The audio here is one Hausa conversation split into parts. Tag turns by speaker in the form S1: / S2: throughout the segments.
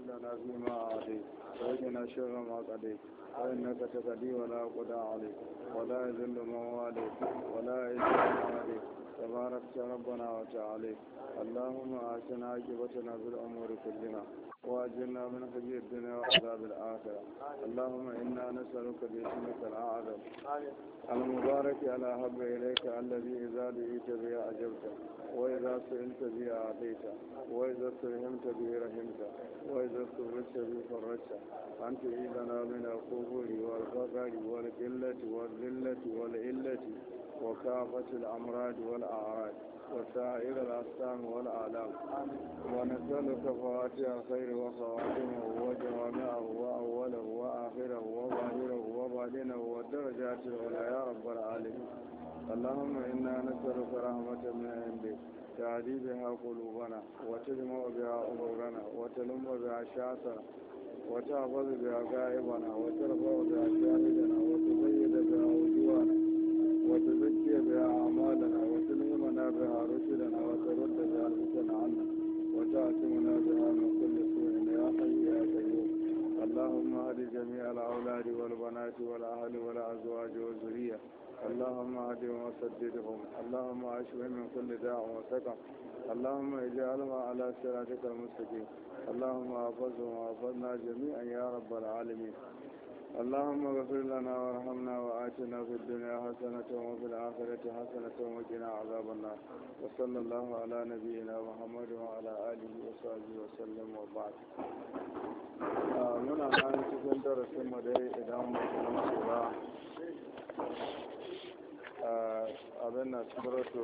S1: لنا فيما أعطيت وقنا شر ما قضيت فإنك تقضي ولا يقضى عليك ولا يذل من واليت ولا يعز من عليك تباركت ربنا وتعالى. اللهم آتنا عاقبتنا في الأمور كلها وأجرنا من خزي الدنيا وعذاب الآخرة. اللهم إنا نسألك باسمك الأعظم المبارك على حب إليك الذي إذا دعيت به أجبت وإذا سئلت به أعطيت وإذا استرحمت به رحمت وإذا استغرقت به فرجت أن تعيذنا من القبور والفقر والقلة والذلة والعلة وكافة الأمراض والأعراض وسائر الأسلام والآلام. ونسألك فواتح الخير وخواتمه وجوامعه وأوله وآخره وظاهره وباطنه والدرجات العلى يا رب العالمين. اللهم إنا نسألك رحمة من عندك تهدي بها قلوبنا وتجمع بها أمورنا وتلم بها شعثنا وتحفظ بها غائبنا وترفع بها شاهدنا وتبيد بها وجوهنا وتزكي بها أعمالنا وتلهمنا بها رشدنا وترد بها الفتن عنا وتعصمنا بها من كل سوء يا حي يا قيوم. اللهم اهد جميع الأولاد والبنات والأهل والأزواج والذرية. اللهم اهدهم وسددهم. اللهم اشفهم من كل داء وسقم. اللهم اجعلهم على صراطك المستقيم. اللهم احفظهم واحفظنا جميعا يا رب العالمين. اللهم اغفر لنا وارحمنا وآتنا في الدنيا حسنة وفي الآخرة حسنة وقنا عذاب النار. وصلى الله على نبينا محمد وعلى آله وصحبه وسلم وبعد. muna nan cikin darasin mu dai idan mutum ba abin na suratu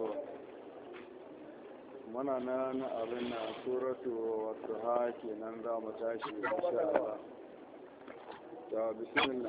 S1: muna nan abin na suratu wasu ha kenan za mu tashi insha Allah. ta bismillah.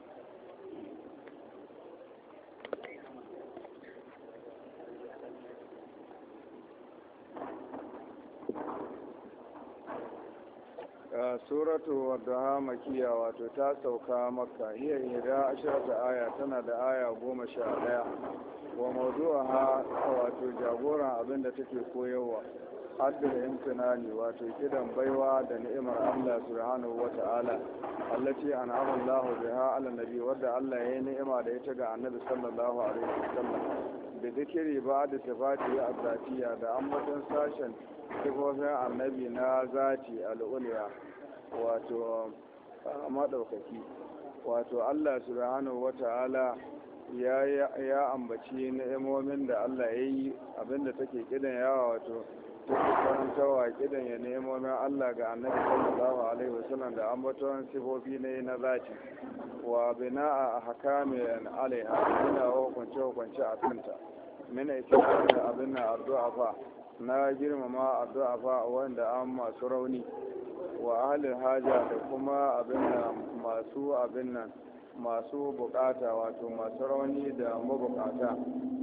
S1: suratu wadda makiya wato ta sauka makka hiya hira ashirata aya tana da aya 11 wa mawdu'aha wato jagoran abinda take koyarwa haddar imtinani wato kidan baiwa da ni'imar Allah subhanahu wata'ala allati an'ama Allahu biha 'ala nabi wadda Allah ya yi ni'ima da ita ga annabi sallallahu alaihi wasallam da zikiri ba da sifati az-zatiyya da ambaton sashen sifofin annabi na zati al'uliya wato madaukaki. wato Allah subhanahu wata'ala ya ambaci ni'imomin da Allah ya yi abinda take kidan yawa wato take karantawa kidan ya ni'imomin Allah ga annabi sallallahu alaihi wasallam da ambaton sifofi ne na zati wa bina'a ahkamin alaiha ina hukunce a kanta mina ita da abin na addu'a fa na girmama addu'a fa wanda an masu rauni wa ahlul haja da kuma abin nan masu bukata wato masu rauni da mabukata.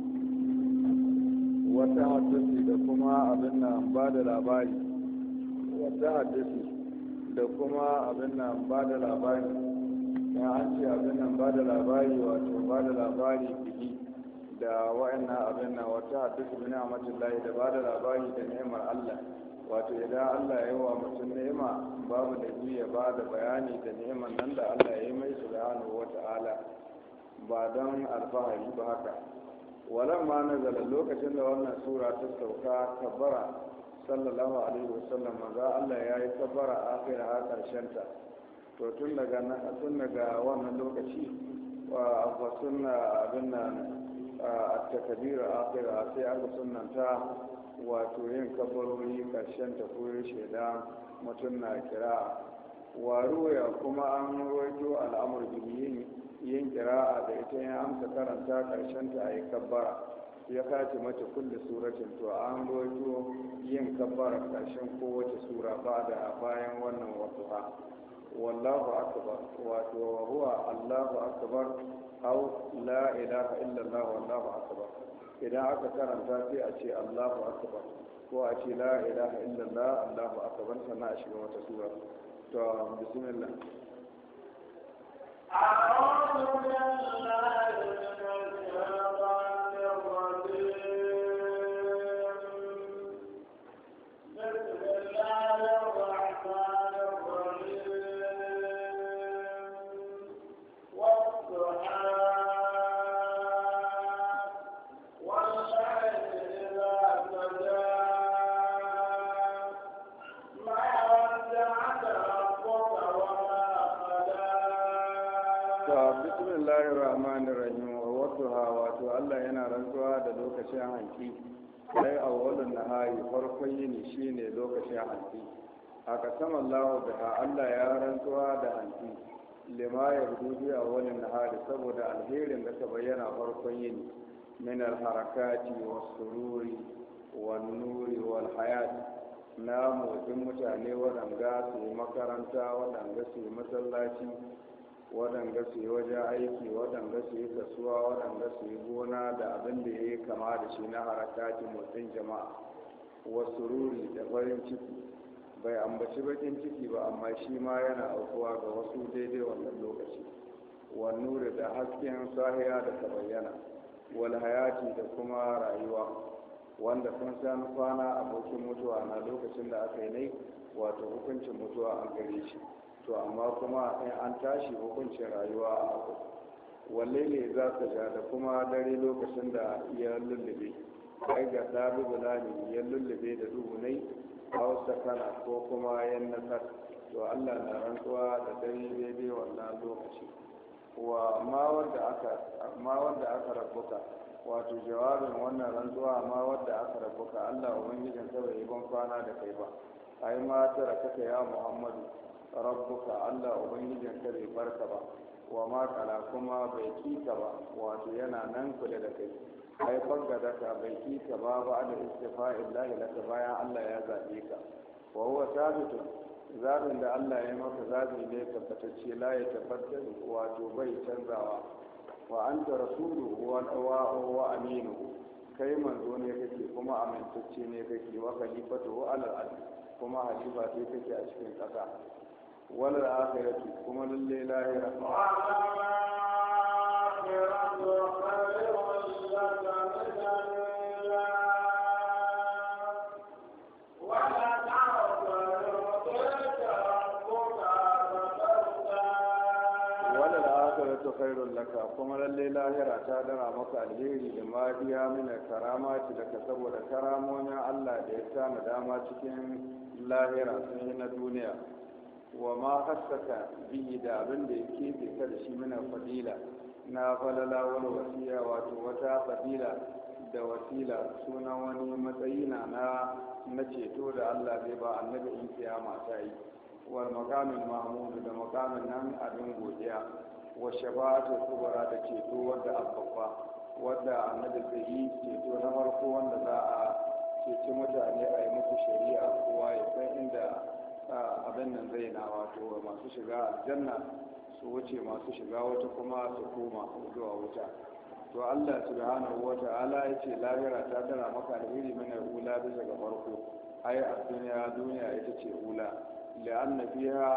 S1: wata hadisi da kuma abin nan ba da labari wata hadisi da kuma abin nan ba da labari ya an ce abin nan ba da labari wato ba da labari biki da wa'annan abin nan wata hadisi bin amatullahi da ba da labari da ni'imar Allah wato idan Allah ya yi wa mutum ni'ima babu da ya ba da bayani da ni'imar nan da Allah ya yi mai subhanahu wata'ala ba don alfahari ba haka. walan ma nazala lokacin da wannan sura ta sauka kabbara sallallahu alaihi wasallam maza Allah ya yi kabbara akhira a karshen ta to tun daga wannan lokaci wa sunna abin nan at-takbir akhira sai aka sunnanta wato yin kabbarori karshen ta koyo sheda mutum na kira wa ruya kuma an rawaito al'amur bihi yin kira'a da ita yin amsa karanta karshen ta ayi kabbara ya kace mata kullu suratin to an rawaito yin kabbara karshen kowace sura bayan wannan wasuha wallahu akbar wato huwa Allahu akbar aw la ilaha illa Allah wallahu akbar idan aka karanta sai a ce Allahu akbar ko a ce la ilaha illa Allah Allahu akbar sannan a shiga wata sura to bismillah
S2: أعوذ بالله من الشيطان الرجيم بسم الله الرحمن الرحيم
S1: bismillahir rahmanir rahim wa wadduha wato Allah yana rantsuwa da lokacin hanki sai awwalun nahari farkon yini shine lokacin hanki aka sama Allah da Allah ya rantsuwa da hanki lima ya rubuci awwalun nahari saboda alherin da ka bayyana farkon yini min alharakati was sururi wan nuri wal hayat na motsin mutane waɗanda su yi makaranta waɗanda su yi masallaci waɗanda su yi wajen aiki waɗanda su yi kasuwa waɗanda su yi gona da abin da ya yi kama da shi na harakatin motsin jama'a wasu ruri da farin ciki bai ambaci bakin ciki ba amma shi ma yana aukuwa ga wasu daidai wannan lokaci wannuri da hasken sahiya da ta bayyana wal hayati da kuma rayuwa wanda kun san kwana abokin mutuwa na lokacin da aka yi ne wato hukuncin mutuwa an gare shi to amma kuma in an tashi hukuncin rayuwa a abu walle ne za ka ja da kuma dare lokacin da ya lullube ai ga ɗabi bulani ya lullube da duhunai hausa kana ko kuma yan nasar to Allah na rantsuwa da dare daidai wannan lokaci wa ma wanda aka rabbuka wato jawabin wannan rantsuwa ma wanda aka rabbuka Allah ubangijin ka bai ban kwana da kai ba ai ma tara kaka ya Muhammadu rabbuka Allah ubangijin ka bai barka ba wa ma kala kuma bai kika ba wato yana nan kula da kai ai bangada ka bai kika ba da istifa'illahi laka bayan Allah ya zabe ka wa huwa sabitu zabin da Allah ya maka zabi ne tabbatacce la ya tabbatar wato bai canzawa wa anta rasulu wa aminu kai manzo ne kake kuma amintacce ne kake wa khalifatu ala al kuma halifa sai kake a cikin kasa wal akhiratu kuma lalle lahira khairun laka kuma lalle lahira ta dara maka alheri da mariya mina karamati daga saboda karamomin Allah da ya sa dama cikin lahira sun yi na duniya wa ma hassaka bihi da abin da ya keɓe ka da shi mina fadila na falala wani wasiya wato wata fadila da wasila sunan wani matsayi na ceto da Allah zai ba annabi in kiyama ta yi wal maqamil mahmud da maqamin nan abin godiya wa shafa'atul kubra da ceto wadda abbabba wadda annabi zai yi ceto na farko wanda za a ceci mutane a yi musu shari'a kowa ya san inda abin nan zai na wato masu shiga aljanna su wuce masu shiga wata kuma su koma zuwa wuta to Allah subhanahu wa ta'ala ya ce lahira ta tara maka alheri mana ula bisa ga farko ai a duniya ita ce ula la'anna fiha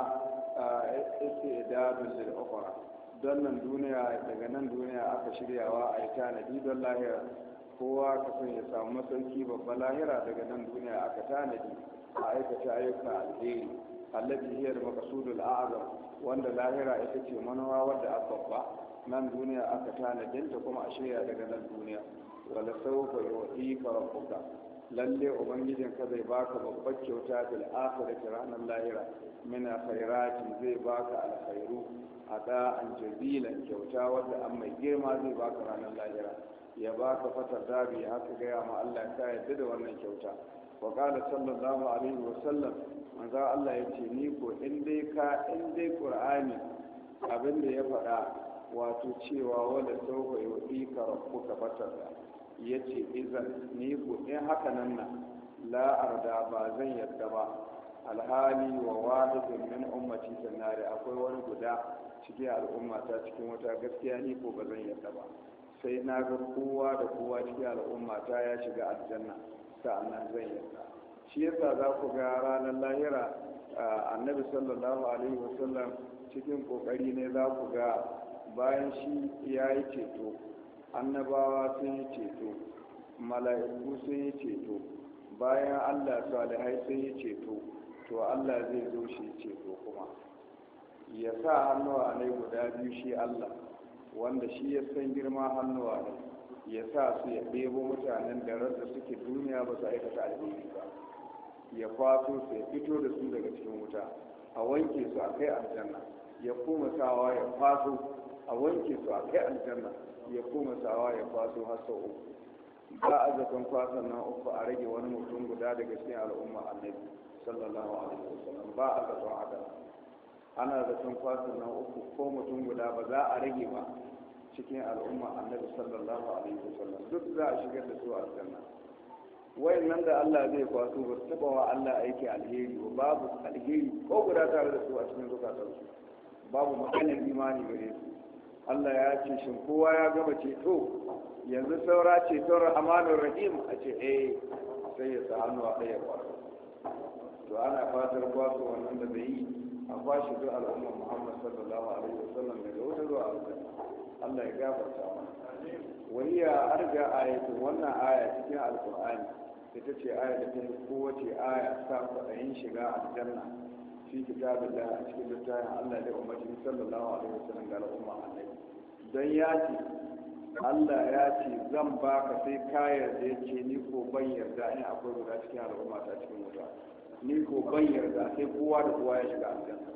S1: istidadun lil ukhra don nan duniya daga nan duniya aka shiryawa a yi tanadi don lahira kowa ka son ya samu masauki babba lahira daga nan duniya aka tanadi a aikata ayyuka alheri allati hiya al-maqsudul a'zam wanda lahira ita ce manawa wadda babba nan duniya aka tanadinta kuma a shirya daga nan duniya wala sawfa yu'tika rabbuka lalle ubangijin ka zai baka babbar kyauta bil akhirati ranar lahira min khairati zai baka alkhairu ada an jazilan kyauta wadda an mai girma zai baka ranar lahira ya baka fatar dabi haka gaya ma Allah ka yadda da wannan kyauta wa qala sallallahu alaihi wa sallam manzo Allah yace ni ko in dai qur'ani abin da ya faɗa wato cewa wala sawfa yu'tika rabbuka fatar yace izan ni ko in haka nan na la arda ba zan yadda ba alhali wa wahidun min ummati sanari akwai wani guda cikin al'umma ta cikin wata gaskiya ni ko ba zan yadda ba sai na ga kowa da kowa cikin al'umma ta ya shiga aljanna sa'annan zan yadda shi yasa za ku ga ranar lahira annabi sallallahu alaihi wasallam cikin kokari ne za ku ga bayan shi ya yi ceto annabawa sun yi ceto mala'iku sun yi ceto bayan Allah salihai sun yi ceto to Allah zai zo shi ceto kuma ya sa hannuwa ne guda biyu shi Allah wanda shi ya san girma hannuwa ne ya sa su ya ɗebo mutanen da rasa suke duniya ba su aikata alheri ba ya kwaso su ya fito da su daga cikin wuta a wanke su a kai aljanna ya kuma sawa ya kwaso a wanke su a kai aljanna ya koma sawa ya kwaso har sau uku. Ba a zaton kwasan nan uku a rage wani mutum guda daga cikin al'umma annabi sallallahu alaihi wasallam, ba a zaton haka. Ana zaton kwasan nan uku ko mutum guda ba za a rage ba cikin al'umma annabi sallallahu alaihi wasallam, duk za a shigar da su aljanna. Wayannan da Allah zai kwaso ba su taba wa Allah aiki alheri ba, babu alheri ko guda tare da su a cikin zukatansu, babu maganar imani gare su. Allah ya ce shin kowa ya gaba ceto, yanzu saura ceton rahmanur rahim, a ce sai ya sa hannu a ɗaya kwaso. To ana fatar kwaso wannan da zai yi a kwashe duk al'ummar Muhammad sallallahu alaihi wasallam daga wata zuwa aljanna. Allah ya gafarta mana. Wahiya arga ayatu, wannan aya cikin alqur'ani ita ce aya da ta kowace aya sa kwaɗayin shiga aljanna fi kitabillah, a cikin littafin Allah da ummati sallallahu alaihi wasallam ga al'umma annabi. Don ya ce Allah ya ce zan baka sai ka yarda, yake ni ko ban yarda in akwai guda cikin al'umma ta cikin wuta, ni ko ban yarda sai kowa da kowa ya shiga aljanna.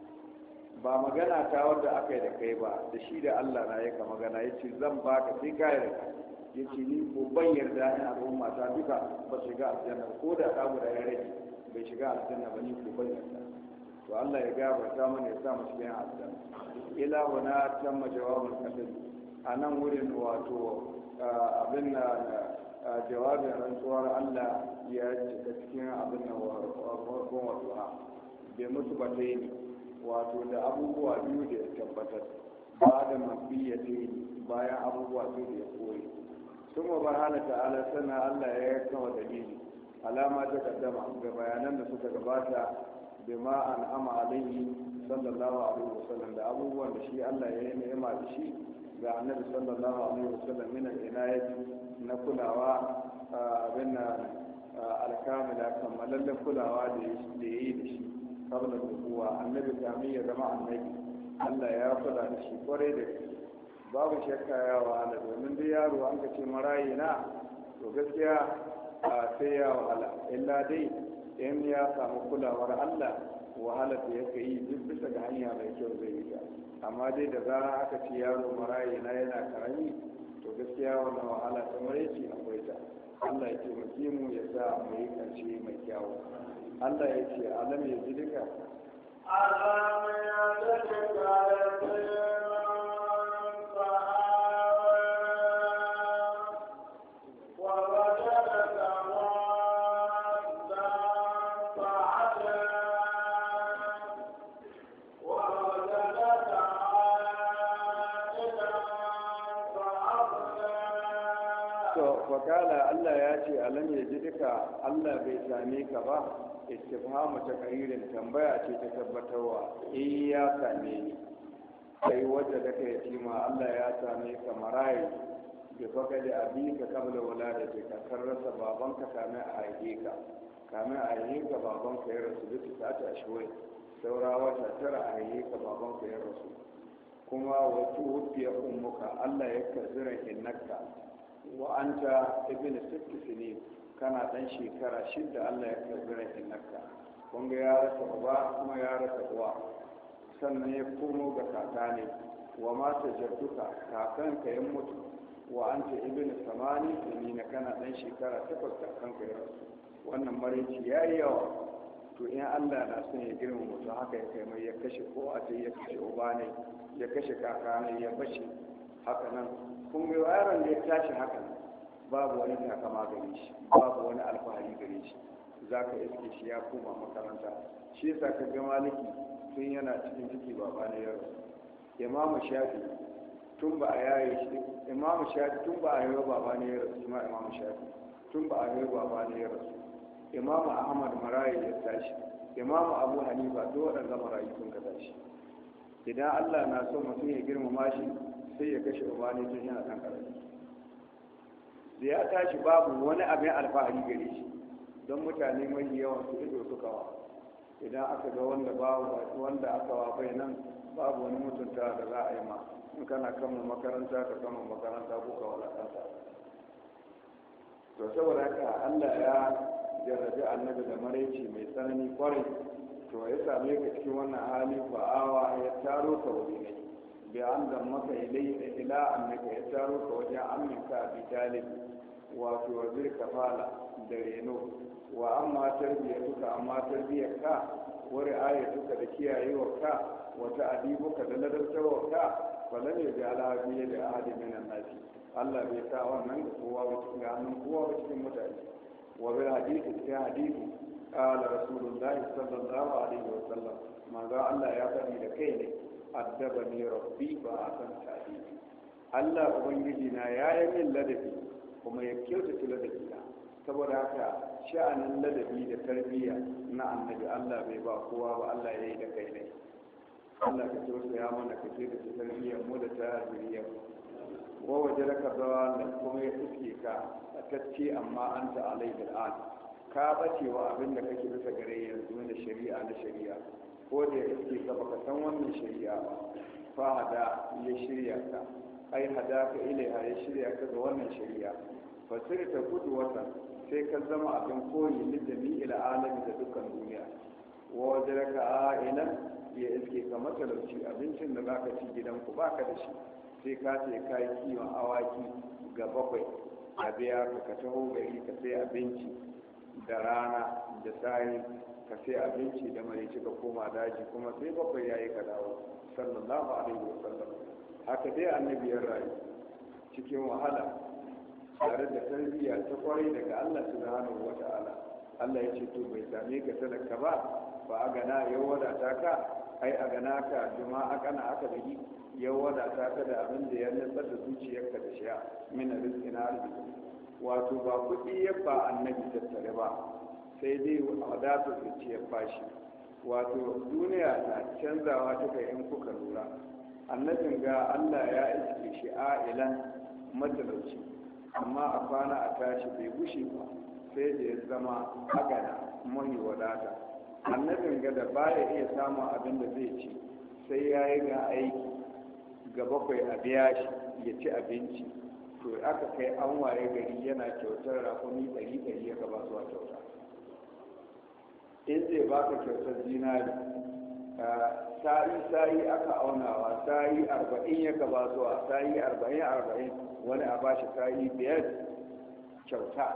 S1: Ba magana ta wanda aka yi da kai ba, da shi da Allah na yaka magana, ya ce zan baka sai ka yarda, ya ce ni ko ban yarda in al'umma ta duka ba shiga aljanna, ko da ɗa guda ya rage bai shiga aljanna ba, ni ko ban yarda. To Allah ya gafarta mana ya sa mu cikin aljanna. Ila wana tamma jawabul qadim, a nan wurin wato abin na jawabin rantsuwar Allah ya cika cikin abin na farkon wato bai mutu ba ta yi wato da abubuwa biyu da ya tabbatar, ba da mafiya ta yi bayan abubuwa biyu da ya koyi. Sun ma barhana ta'ala sannan Allah ya kawo dalili alama ta kaddama ga bayanan da suka gabata bima an ama alaihi sallallahu alaihi wasallam, da abubuwan da shi Allah ya yi ni'ima da shi ga annabi sallallahu alaihi wasallam min al-inayati na kulawa abin na alkamila, kammalallen kulawa da ya yi da shi kabla kuwa annabi kamin ya zama annabi. Allah ya kula da shi kwarai da gaske, babu shakka ya wahala, domin duk yaro an ka ce marayi na to gaskiya sai ya wahala, illa dai in ya samu kulawar Allah wahala da yake yi duk bisa ga hanya mai kyau zai yi ta. Amma dai da zara aka ce yaro marayi na yana karami to gaskiya wannan wahala ta maraici akwai ta. Allah ya taimake mu ya sa mu yi karshe mai kyawu. Allah ya ce alam ya ji duka
S2: alam ya ji duka
S1: fakala Allah ya ce alam ya ji duka, Allah bai same ka ba, istifhamu ta karirin tambaya ce ta tabbatarwa, ya same ni kai wadda da kai yatima, Allah ya same ka marayi da faka da abinka kabla wuladati ka rasa babanka kamin a haife ka, kamin a haife ka babanka ya rasu bisa ta tashiwai, saura wata tara a haife ka babanka ya rasu, kuma wato hufiya ummuka Allah ya karziran innaka wa anta ibn 6 sinin, kana dan shekara 6 Allah ya karziran innaka. Kun ga ya rasa uba kuma ya rasa uwa, sannan ya komo ga kaka ne, wa mata jadduka kakanka ya mutu, wa anta ibn 8 sinin, kana dan shekara 8 kakanka ya rasu. Wannan maraici yayi yawa. To in Allah na son ya girma mutum haka ya kai mai, ya kashe ko a ya kashe uba ne, ya kashe kaka ne, ya bashi haka nan. Kun ga yaron da ya tashi haka nan babu wani takama gare shi, babu wani alfahari gare shi, za ka iske shi ya koma makaranta. Shi yasa ka ga Maliki tun yana cikin ciki baba ne ya rasu. Imamu Shafi tun ba a yaye shi, Imamu Shafi tun ba a yaye baba ne ya rasu, kuma Imamu Shafi tun ba a yaye baba ne ya rasu. Imamu Ahmad marayi ya tashi, Imamu Abu Hanifa duk waɗanda marayi sun ka tashi. Idan Allah na so mutum ya girmama shi sai ya kashe uba ne tun yana kan karami. Da ya tashi babu wani abin alfahari gare shi, don mutane mai yawan su ido suka wa. Idan aka ga wanda aka wa bai nan babu wani mutunta da za a yi ma, in kana kama makaranta ka kama makaranta ko ka walakanta. To saboda haka Allah ya jarrabi annabi da maraici mai tsanani kwarai, to ya same ka cikin wannan hali ba'awa ya taro ka wuri ne bi an da maka ila annaka ya taro ka wajen aminka bi talib wato wazir kafala da reno wa amma tarbiyatuka amma tarbiyarka wa ri'ayatuka da kiyayewarka wa ta'dibuka da ladabtarwarka falan ya jala biya da ahadi minan nasi Allah bai sa wannan ga kowa ba cikin hannun kowa ba cikin mutane wa bil hadisi cikin hadisi qala rasulullahi sallallahu alaihi wa sallam manzo Allah ya faɗi da kai ne addabani rabbi ba asan ta'dibi Allah ubangiji na yayi min ladabi kuma ya kyautata ladabi na saboda haka sha'anin ladabi da tarbiyya na annabi Allah bai ba kowa ba Allah ya yi da kai ne Allah ka tausaya mana ka ce da tarbiyyar mu da ta zuriyar wa waje raka zawa kuma ya suke ka a tacce amma an ta alai bil'an ka bace wa abin da kake bisa gare yanzu na shari'a ko da ya suke ka baka san wannan shari'a ba fa hada ya shirya ka ai hada ka ilaiha ya shirya ka ga wannan shari'a fasir ta gudu wata sai ka zama abin koyi lidami ila alami da dukkan duniya wa waje raka a'ilan ya iske ka matalauci abincin da zaka ci gidanku baka da shi sai ka ce ka yi kiwon awaki ga 7 a biya ka taho gari ka sai abinci da rana da sari ka sai abinci da mai ka koma daji kuma sai 7 ya yi ka dawo sallallahu alaihi wasallam haka dai annabi ya rayu cikin wahala tare da tarbiyya ta kwarai daga Allah subhanahu wata'ala Allah ya ce to bai same ka talaka ba a gana ya wadata ka ai a gana ka juma akana aka bigi ya wadata ka da abin da ya nutsar da zuciyarka da sha min rizqi na arziki wato ba kuɗi ya ba annabi tattare ba sai dai wadatar zuciyar bashi wato duniya na canzawa ta kai in kuka lura annabin ga Allah ya iske shi a'ilan matalauci amma a kwana a tashi bai gushe ba sai da ya zama agana mai wadata annabin ga da baya iya samun abin da zai ci sai ya yi ga aiki ga 7 a biya shi ya ci abinci to aka kai an waye gari yana kyautar rakumi 100 ya gaba zuwa kyauta in zai baka kyautar zinari sa'i aka aunawa sa'i 40 ya gaba zuwa sa'i 40 wani a bashi sa'i 5 kyauta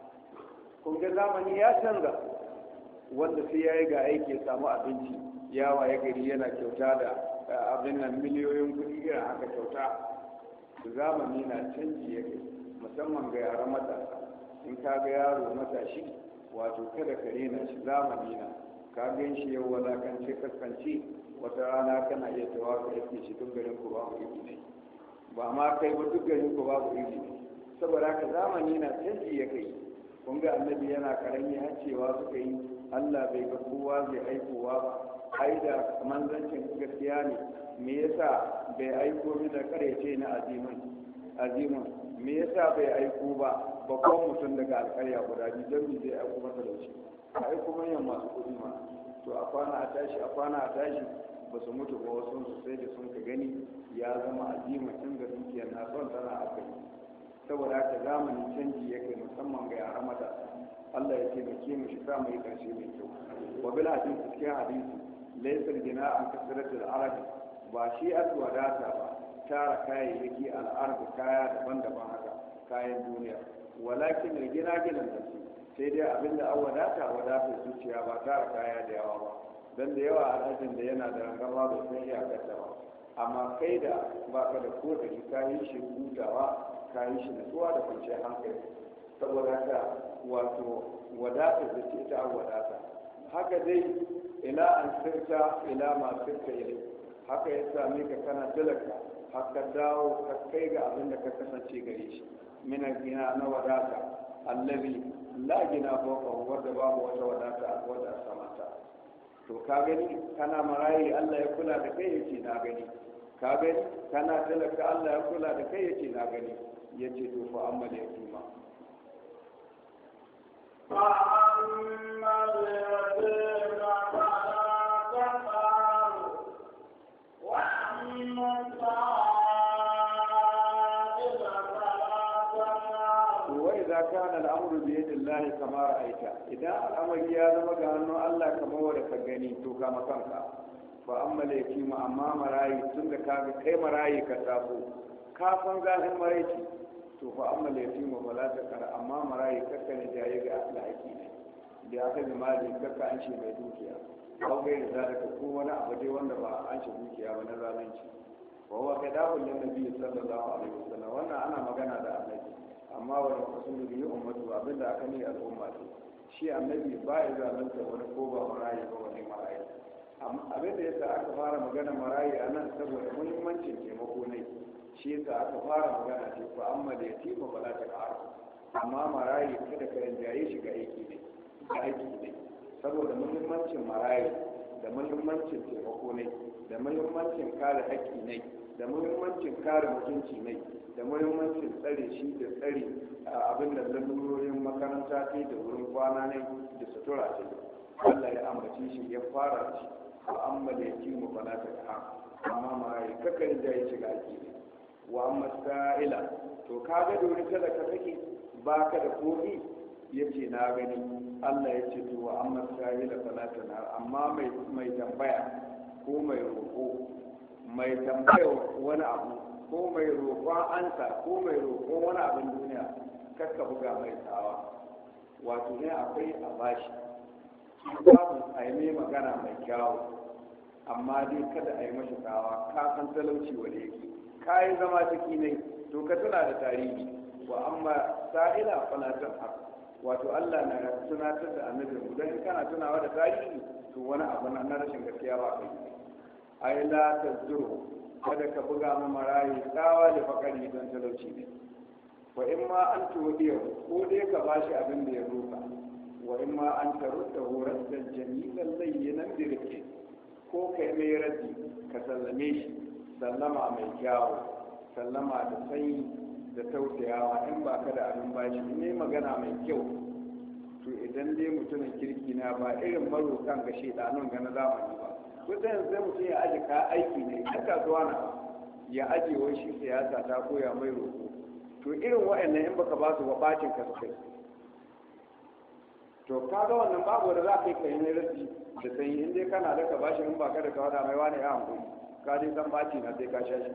S1: kun ga zamani ya canza wanda sai ya yi ga aiki ya samu abinci ya waye gari yana kyauta da abin nan miliyoyin kuɗi irin haka kyauta zamani na canji yake musamman ga yaran matasa in ka ga yaro matashi wato kada ka rena shi zamani na ka gan shi yau wadakance kaskanci wata rana kana iya tawa ka yake shi duk garin ku babu iri ne ba ma kai ba duk garin ku babu iri ne saboda haka zamani na canji ya kai kun ga annabi yana karami har cewa suka yi Allah bai ga kowa zai aikowa ba ai da manzancin gaskiya ne me yasa bai aiko ni da karyace na azimin me yasa bai aiko ba babban mutum daga alƙarya guda biyu don me zai aiko masa da shi a aiko manyan masu kuɗi ma to a kwana a tashi ba su mutu ba wasu su sai da sun ka gani ya zama azimin inda dukiyar na son tana akai saboda haka zamanin canji yake musamman ga yaran matasa Allah ya taimake mu shi sa mu yi karshe mai kyau wa bil hadisi cikin hadisi laysal gina an kasratul arab ba shi wadata ba tara kayayyaki al'arab kaya daban-daban haka kayan duniya walakin gina da su sai dai abinda an wadatar zuciya ba tara kaya da yawa ba dan da yawa alhajin da yana da rangama bai san iyakarta ba amma kai da baka da kodari kayan shi hutawa kayan shi nutsuwa da kwanciyar hankali saboda haka wato wadatar da ce ta wadata haka dai ila an sirta ila ma sirta ilai haka ya same ka kana talaka haka dawo ka kai ga abin da ka kasance gare shi mina gina na wadata allabi la gina fawqa wanda babu wata wadata a wata samata to ka gani kana marayi Allah ya kula da kai yace na gani ka gani kana talaka Allah ya kula da kai yace na gani yace to fa amma da yatima
S2: فأما اليتيم فلا تقهر وأما السائل فلا تنهر
S1: وإذا كان الأمر بيد الله كما رأيت إذا الأمر يا زما ga hannun Allah kamar wanda ka gani to ka makanka fa amma da yake mu amma marayi tun da kaga kai marayi ka taso ka san zafin maraici to fa amma da yake mu bala ta kara amma marayi kakka ne jaye ga alhaki ne da ya kai mali kakka an ce mai dukiya ko gai da zalika ko wani abu dai wanda ba an ce dukiya ba na zalunci wa huwa kadabul nabi sallallahu alaihi wasallam wannan ana magana da annabi amma wani rasulu bi ummatu abinda aka ne al'umma ce shi annabi ba ya zalunta wani ko ba marayi ba wani marayi abin da yasa aka fara magana marayi a nan saboda muhimmancin taimako ne shi yasa aka fara magana ce fa amma da yatima bala ta ƙara amma marayi kada ka rinjaye shi ga aiki ne saboda muhimmancin marayi da muhimmancin taimako ne da muhimmancin kare haƙƙi ne da muhimmancin kare mutunci ne da muhimmancin tsare shi da tsare abin da lalurorin makaranta ce da wurin kwana ne da sutura ce Allah ya ambaci shi ya fara shi wa amma da yake mu bala ta ka amma marayi kakar da ya shiga aiki ne wa amma sa'ila to kaga dole kada ka take baka da kofi yace na gani Allah ya ce to wa amma sa'ila bala ta na amma mai tambaya ko mai roƙo mai tambaya wani abu ko mai roƙon ansa ko mai roƙon wani abin duniya kakka buga mai tsawa wato ne akwai a bashi babu a yi mai magana mai kyawu amma dai kada a yi mashi tsawa ka san talauci wanda yake ka yi zama ciki ne to ka tuna da tarihi wa amma sa'ila falatan haka wato Allah na tunatar da annabi mu dan kana tunawa da tarihi to wani abu na rashin gaskiya ba kai ai la tazuru kada ka buga ma marayi tsawa da fakari don talauci ne wa in ma an tuwadiya ko dai ka bashi abin da ya roka wa in ma an tarudda horaddan jamilan layyinan dirke ko kai mai raddi ka sallame shi sallama mai kyawu sallama da sanyi da tausayawa in ba ka da abin bashi ne magana mai kyau to idan dai mutumin kirki na ba irin marokan ga shedanun ga na zamani ba kusan sai mutum ya aje ka aiki ne a kasuwa na ya aje wai shi siyasa ta koya mai roƙo to irin wa'annan in baka ba su ba bacin ka su kai to kaga wannan babu wanda za ka yi kai mai rasi da sanyi in dai kana da ka bashi in baka da ka wada mai wani ya hankali ka dai san baci na sai ka sha shi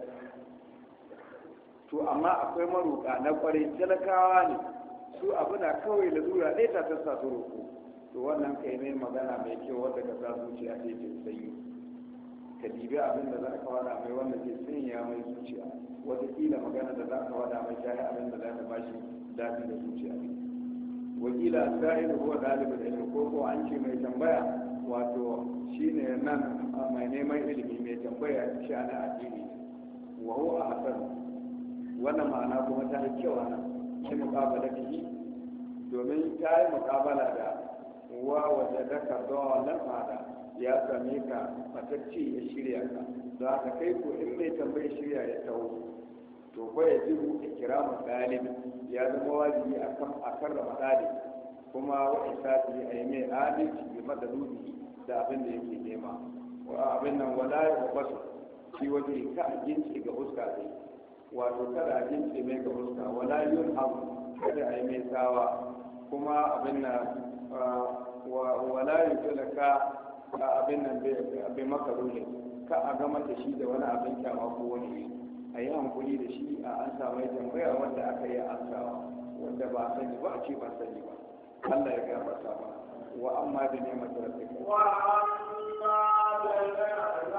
S1: to amma akwai maroƙa na kwarai talakawa ne su abu na kawai lalura ɗaya ta tasa su roƙo to wannan kai mai magana mai kyau wanda ka sa zuciya ce ce sanyi ka dibi abin da za ka wada mai wanda ke sanya mai zuciya wataƙila magana da za ka wada mai shayi abin da za ka bashi daɗi da zuciya ne wakila sa'in huwa ɗalibin ilimi ko an ce mai tambaya wato shine nan mai neman ilimi mai tambaya shi ana addini wa huwa hasan wannan ma'ana kuma ta yi kyau nan shi muƙabala bihi domin ta yi muƙabala da wa waje daga dawalan fada ya same ka matacce ya shirya ka za ka kai ko in mai tambayi shirya ya taho to ko ya jibu ikiramu ɗalibi ya zama wajibi a karrama ɗalibi kuma wa isafi a yi mai adalci bi madaluli da abin da yake nema wa abin nan wala ya basu shi waje ka a gince ga huska dai wato kada a gince mai ga huska wala yun hamu kada a yi mai tsawa kuma abin nan wala yi talaka abin nan bai maka rule ka a gama da shi da wani abin kyama ko wani a yi hankuli da shi a an samu tambaya wanda aka yi ansawa wanda ba a sani ba a ce ba sani ba Allah ya gafarta mana wa amma da neman rabbika
S2: wa amma da neman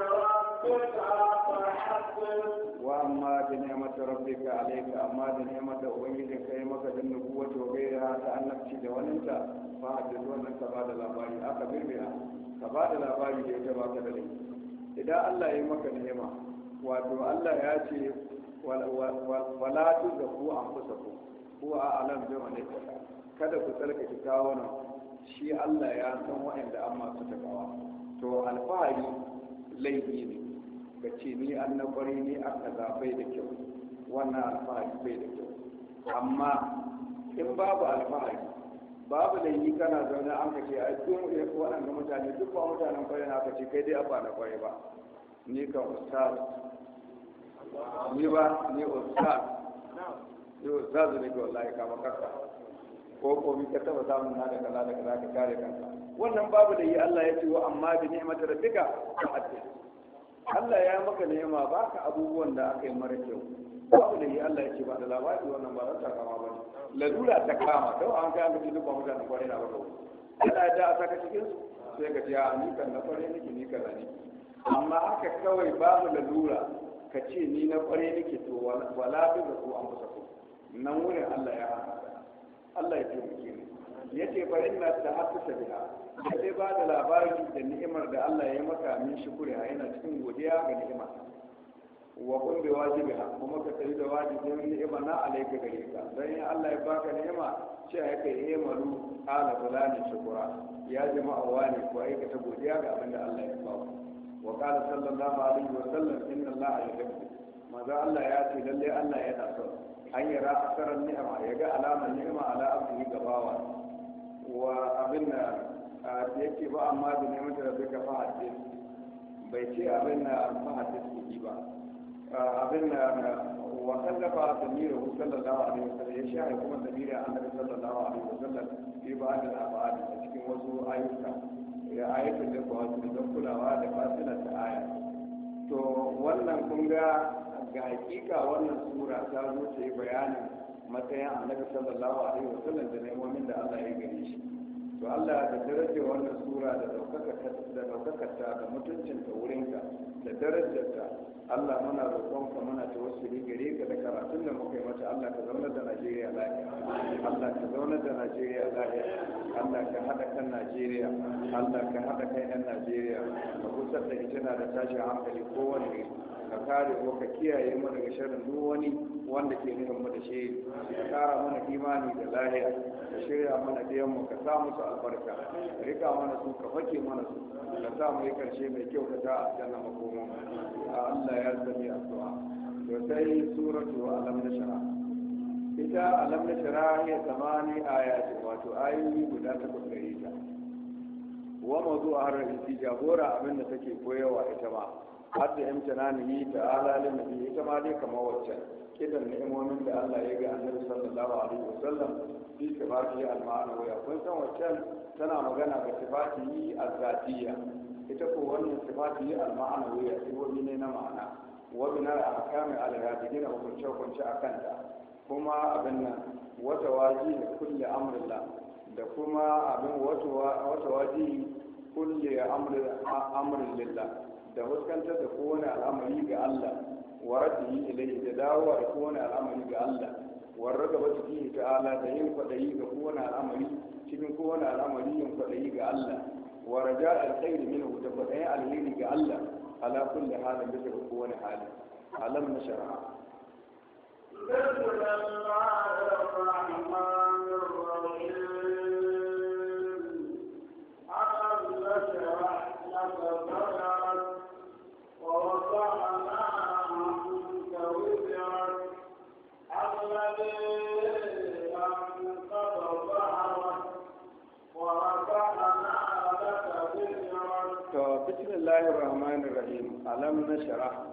S1: wa amma da neman rabbika alayka amma da neman da ubangiji kai maka da nubuwata wa gaira ta annabci da waninta fa hadis wannan ka bada labari aka birbira ka bada labari da ita baka da laifi idan Allah ya yi maka ni'ima wato Allah ya ce wala tuzaku anfusakum huwa a'lam bi man yattaqi kada ku tsarkake kawunan shi Allah ya san waɗanda an masu takawa to alfahari laifi ne ga ce ni an na kwari ni aka bai da kyau wannan alfahari bai da kyau amma in babu alfahari babu laifi kana zaune an ka ce a cikin waɗanda mutane duk ba mutanen kwari na ka ce kai dai abba na kwari ba ni kan ustaz ni ba ni ustaz ni ustaz ne ga wallahi kama kaka ko mi ka taba samun na da kaza da kaza ka kare kanka wannan babu da yi Allah ya ce wa amma bi ni'mati rabbika fa'addith. Allah ya maka ni'ima baka abubuwan da aka yi mara kyau babu da yi Allah ya ce ba da labari wannan ba za ta kama ba ne lalura ta kama don an kai mutum duk ba mutanen kwarai na ba Allah ya da a saka cikin su sai ka ce a ni kan na kwarai nake ni kaza ne amma haka kawai babu lalura ka ce ni na kwarai nake to wala bi ga ko an fusa ko nan wurin Allah ya haka Allah ya taimake ni yace fa inna ta'assasa biha sai ba da labari da ni'imar da Allah ya maka min shukuri yana cikin godiya ga ni'ima wa kun bi wajibiha kuma ka tsayi da wajibin ni'ima na alaika gare ka dan in Allah ya baka ni'ima ce ya kai yi malu ala fulani shukura ya jama'a wani ko aikata godiya ga abin da Allah ya ba wa qala sallallahu alaihi wa sallam inna Allah yuhibbu maza Allah ya ce lalle Allah yana so an yara asarar ni'ima ya ga alamar ni'ima ala abdihi gabawa wa abin da yake ba amma da neman da zai ka fahadis bai ce abin da fahadis kuɗi ba abin da wa kallafa samira sallallahu alaihi wasallam ya shahi kuma samira annabi sallallahu alaihi wasallam fi ba'd al-af'al a cikin wasu ayyuka ya ayyukan da ba su da kulawa da fasilar ta aya to wannan kun ga hakika wannan sura ta zo ta yi bayanin matsayin annabi sallallahu alaihi wasallam da nemomin da Allah ya gare shi to Allah da darajar wannan sura da daukakarta da mutuncinta wurinka da darajarta Allah muna roƙonka muna tawassuli gare ka da karatun da muka yi mata Allah ka zauna da Najeriya lafiya Allah ka zauna da Najeriya lafiya Allah ka hada kan Najeriya Allah ka hada kan yan Najeriya ka kusar da hitina da tashin hankali kowane ka kare ko ka kiyaye mu daga sharrin duk wani wanda ke nufin mu da shi ka kara mana imani da lahiya ka shirya mana diyan mu ka sa musu albarka ka rika mana su ka fake mana su ka sa mu yi karshe mai kyau ka ta aljanna makomo Allah ya sani addu'a to sai suratu alam nashra ita alam nashra ya zamani ayati wato ayoyi guda takwas gare ta wa mawdu'a ar-ra'isi jagora abinda take koyawa ita ma har da imtinanihi ta'ala lin nabi ita ma dai kamar wacce kidan ni'imomin da Allah ya ga annabi sallallahu alaihi wasallam fi sifati al-ma'anawi kun san wacce tana magana ga sifati al-zatiyya ita ko wannan sifati al-ma'anawi sifofi ne na ma'ana wa bina ahkami al-hadidina hukunce hukunce akan ta kuma abin nan wata waji da kulli amrillah da kuma abin wata waji kulli amrin lillah da fuskantar da kowane al'amari ga Allah wa raddihi ilayhi da dawowa da kowane al'amari ga Allah wa ragaba fihi ta'ala da yin kwadayi ga kowane al'amari cikin kowane al'amari yin kwadayi ga Allah wa raja alkhairi minhu da kwadayi alheri ga Allah ala kulli halin bisa ga kowane hali alam nashara bismillahir rahmanir rahim alam nashara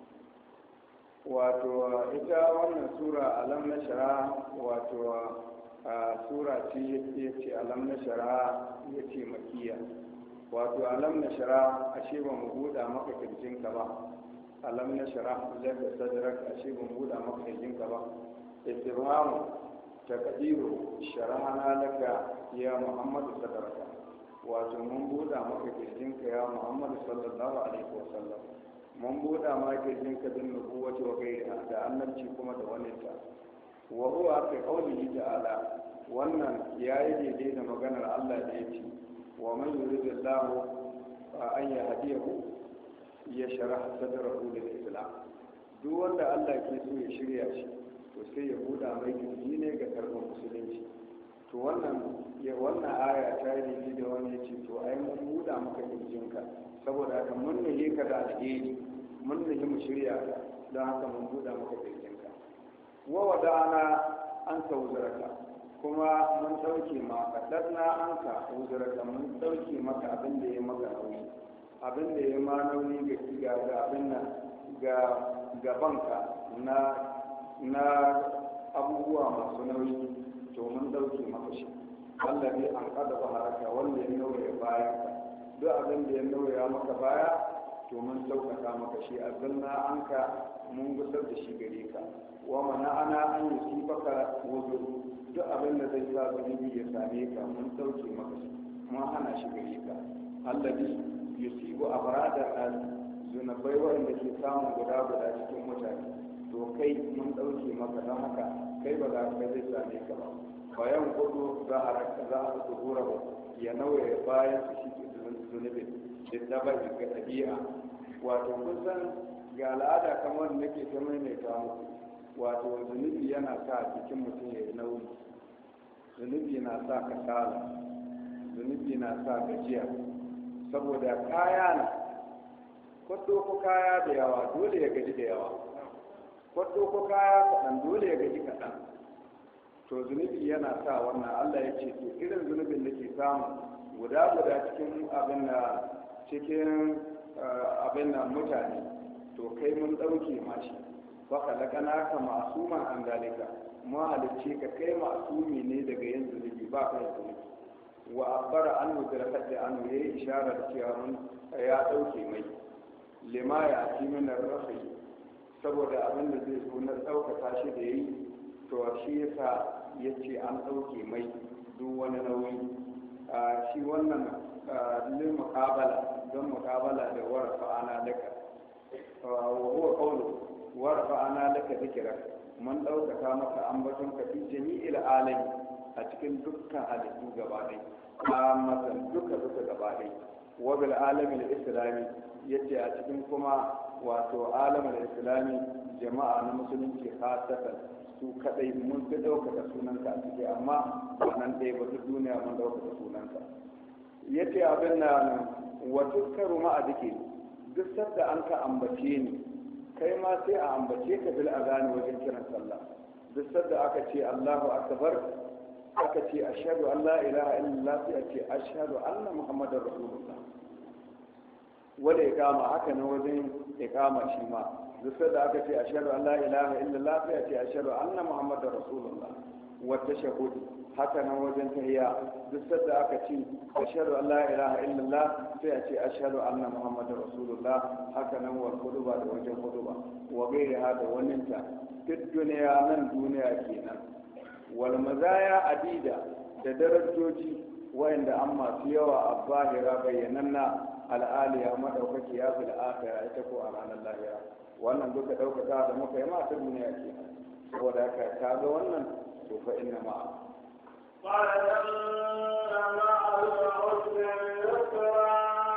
S1: wato ita wannan sura alam nashara wato sura ce yace alam nashara yace makiya wato alam nashara ashe ba mu buda maka kirjinka ba alam nashara laka sadrak ashe ba mu buda maka kirjinka ba istibham taqdiru sharahana laka ya muhammad sadraka wato mun buɗa maka kirjinka ya muhammadu sallallahu alaihi wasallam mun buɗa maka kirjinka bin nubuwati wa gairiha da annabci kuma da waninta wa huwa fi qawlihi ta'ala wannan yayi daidai da maganar Allah da yake wa man yuridillahu an yahdiyahu yashrah sadrahu lil islam duk wanda Allah ke so ya shirya shi to sai ya buɗa mai kirji ne ga karɓar musulunci to wannan aya ta yi da wani ya ce to ai mun buɗa maka kirjinka saboda haka mun nahi ka da alheri mun nahi mu shirya ka don haka mun buɗa maka kirjinka wa wada'ana an ka wuzaraka kuma mun ɗauke maka ɗarna an ka wuzaraka mun ɗauke maka abin da ya maka nauyi abin da ya ma nauyi ga abin nan ga gabanka na abubuwa masu nauyi to mun ɗauke maka shi Allah ne an kada ba haraka wanda ya nauye bayan ka duk abin da ya nauye maka baya to mun sauƙaƙa maka shi azalna an ka mun gusar da shi gare ka wa mana ana an yi sifaka wuzu duk abin da zai sa zunubi ya same ka mun ɗauke maka shi mun hana shi gare ka allazi yusibu abrada nas zunubai wanda ke samun guda cikin mutane to kai mun ɗauke maka don haka kai ba za ka zai same ka ba bayan kudu za a tsohura ba ya nauye bayan su shi zunubin da daba ga ɗabi'a wato kun san ga al'ada kamar nake ta maimaita muku wato zunubi yana sa jikin mutum ya yi nauyi zunubi na sa kasala zunubi na sa gajiya saboda kaya na kwaddo ko kaya da yawa dole ya gaji da yawa kwaddo ko kaya kaɗan dole ya gaji kaɗan to zunubi yana sa wannan Allah ya ce to irin zunubin da ke samu guda cikin abin da mutane to kai mun ɗauke mashi baka lakana ka masuman an dalika mu halicce ka kai masumi ne daga yin zunubi ba ka yin zunubi wa abbara an mudrakat da an yayi ishara da cewa mun ya ɗauke mai lima ya ci min rafi saboda abin da zai zo na ɗaukaka shi da yayi to shi yasa yace an ɗauke mai duk wani nauyi shi wannan lil muqabala don muqabala da warfa ana laka wa huwa qawlu warfa ana laka dhikra mun ɗaukaka maka ambaton ka fi jami'il alami a cikin dukkan halittu gaba ɗaya amma duka gaba ɗaya wa bil alamin islami yace a cikin kuma wato alamin islami jama'a na musulunci khasatan su kadai mun fi ɗaukaka sunanka a ciki amma wannan ɗaya ba su duniya mun ɗaukaka sunanka yace abin na wato karu ma a dike duk sadda an ka ambace ni kai ma sai a ambace ka bil azani wajen kiran sallah duk sadda aka ce Allahu akbar aka ce ashhadu an la ilaha illallah sai a ce ashhadu anna muhammadar rasulullah wanda iqama haka ne wajen iqama shi ma duk sadda aka ce ashhadu an la ilaha illallah sai a ce ashhadu anna muhammadar rasulullah wa tashahhud haka nan wajen tahiyya duk sadda aka ce ashhadu an la ilaha illallah sai a ce ashhadu anna muhammadar rasulullah haka nan wal khutba da wajen khutba wa gairi hada wannan ta duk duniya nan duniya kenan wal mazaya adida da darajoji wayanda an masu yawa a zahira bayyananna al'aliya madaukaki ya fil akhirah ita ko a ranar lahira wannan duka daukaka da muka yi ma ta duniya kenan saboda haka ka ga wannan to fa inna ma
S2: قال إن مع العسر يسرا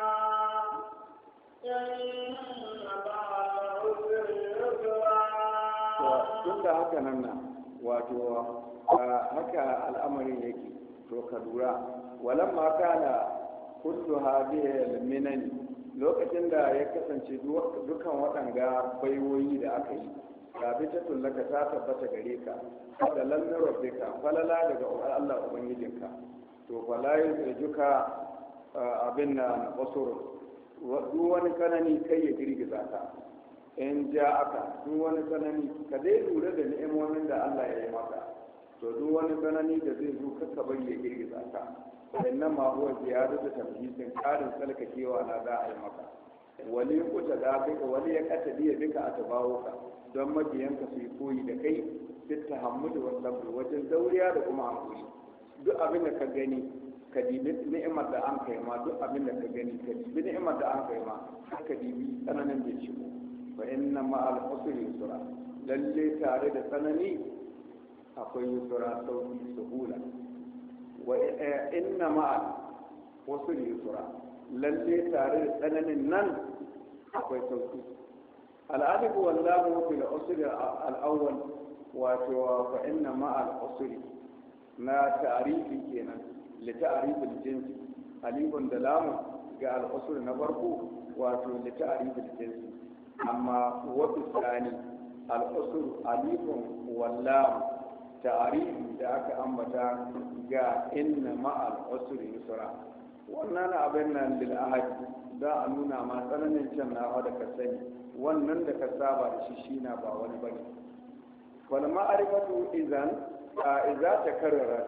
S2: إن مع العسر يسرا
S1: tun da haka nan na wato haka al'amarin yake to ka lura walan ma kana kullu hadhihi al-minani lokacin da ya kasance dukan waɗanga baiwoyi da aka yi rabita tullaka ta tabbata gare ka da lallar rabbika falala daga Allah ubangijinka to fala yujuka abin na basur duk wani kanani kai ya girgiza ka in ja aka duk wani kanani ka dai lura da ni'imomin da Allah ya yi maka to duk wani kanani da zai zo ka bari ya girgiza ka inna ma huwa ziyadatu tamhisin karin tsalkakewa na za a yi maka wali kuta da bika wali ya kata biya bika a tabawuka don mabiyanka su yi koyi da kai fit tahammudu wa sabr wajen dauriya da kuma hankali duk abin da ka gani ka dibi ni'imar da an kai ma duk abin da ka gani ka dibi ni'imar da an kai ma ka dibi tsananin da shi fa inna ma al usri yusra lalle tare da tsanani akwai yusra sauki suhula wa inna ma al usri yusra lalle tare da tsananin nan akwai sauki al'adib wallahu fil usri al-awwal wato fa inna ma al-usri na ta'rifi kenan li ta'rif al-jinsi alifun da lamun ga al-usri na farko wato li ta'rif al-jinsi amma wa tsani al-usri alifun wallahu ta'rif da aka ambata ga inna ma al-usri yusra wannan abin nan lil ahadi za a nuna ma tsananin can na da ka sani wannan da ka saba da shi na ba wani bane wal ma'rifatu idan idza takarrara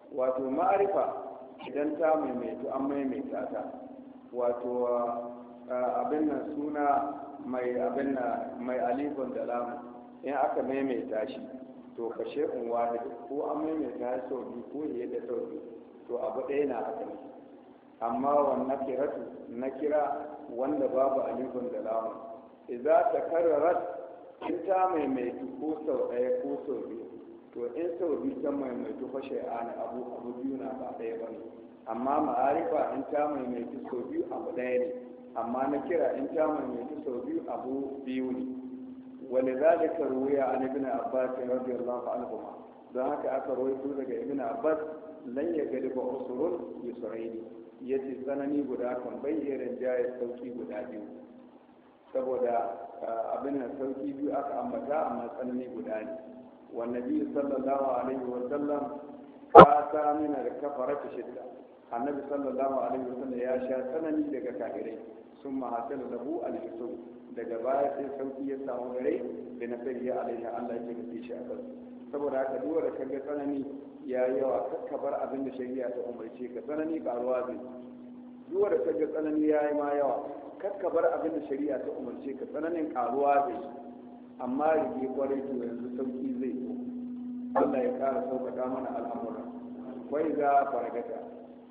S1: wato ma'arifa idan ta maimaitu an maimaita ta wato abin nan suna mai alifun da lamu in aka maimaita shi to ka shekun wahid ko an maimaita sau biyu ko fiye da sau biyu to abu ɗaya na haka ne amma wannan kiratu na kira wanda babu alifun da lamu idza takarrarat in ta maimaitu ko sau ɗaya ko sau biyu to in sau biyu ta maimaitu fa shay'ani abu biyu na ba ɗaya ba ne amma ma'arifa in ta maimaitu sau biyu abu ɗaya ne amma na kira in ta maimaitu sau biyu abu biyu ne ولذلك روي عن ابن عباس رضي الله عنهما don haka aka rawaito daga ibn abbas lan ya gari ba usurun yusraini yace tsanani guda kan bayyana jaya sauki guda biyu saboda abin nan sauki biyu aka ambata amma tsanani guda ne wa nabi sallallahu alaihi wa sallam ta min al-kafarati shidda annabi sallallahu alaihi wa sallam ya sha tsanani daga kafirai sun mahasala lahu al-yusuf daga baya sai sauki ya samu gare da na fariya alaihi Allah ya tafi shi a kansu saboda haka duk wanda kaga tsanani ya yawa kakkabar abin da shari'a ta umarce ka tsanani karuwa zai duk wanda kaga tsanani ya yi ma yawa kakkabar abin da shari'a ta umarce ka tsananin karuwa zai amma rige kwarai to yanzu sauki zai zo Allah ya kara sauƙaƙa mana al'amura wai za faragata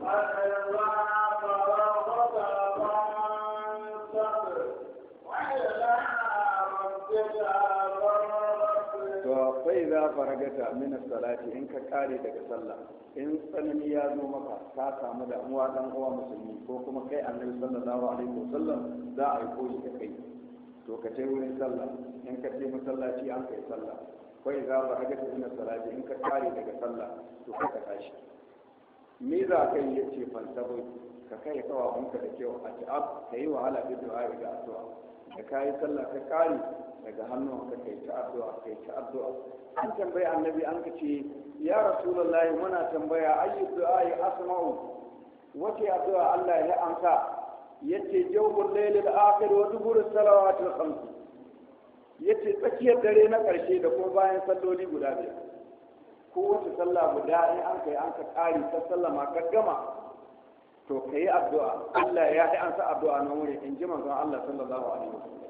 S1: to fai za faragata min salati in ka kare daga sallah in tsanani ya zo maka ka samu damuwa dan uwa musulmi ko kuma kai annabi sallallahu alaihi wasallam za a yi koyi da kai to ka je wurin sallah in ka je masallaci an kai sallah fai za faragata min salati in ka kare daga sallah to ka tashi me za ka yi yace fantabai ka kai kawawanka da kyau a ta'ab ka yi wahala da du'a ga addu'a da ka yi sallah ka kare daga hannun ka kai ta addu'a an tambayi annabi an ka ce ya rasulullahi muna tambaya ayyu du'a asma'u wace addu'a Allah ya amsa yace jawbul laylil akhir wa dubur salawatil khams yace tsakiyar dare na karshe da kuma bayan salloli guda biyar ko wace sallah guda in an kai an ka kare ta sallama ka gama to ka yi addu'a Allah ya yi an sa addu'a na wuri in ji manzon Allah sallallahu alaihi wasallam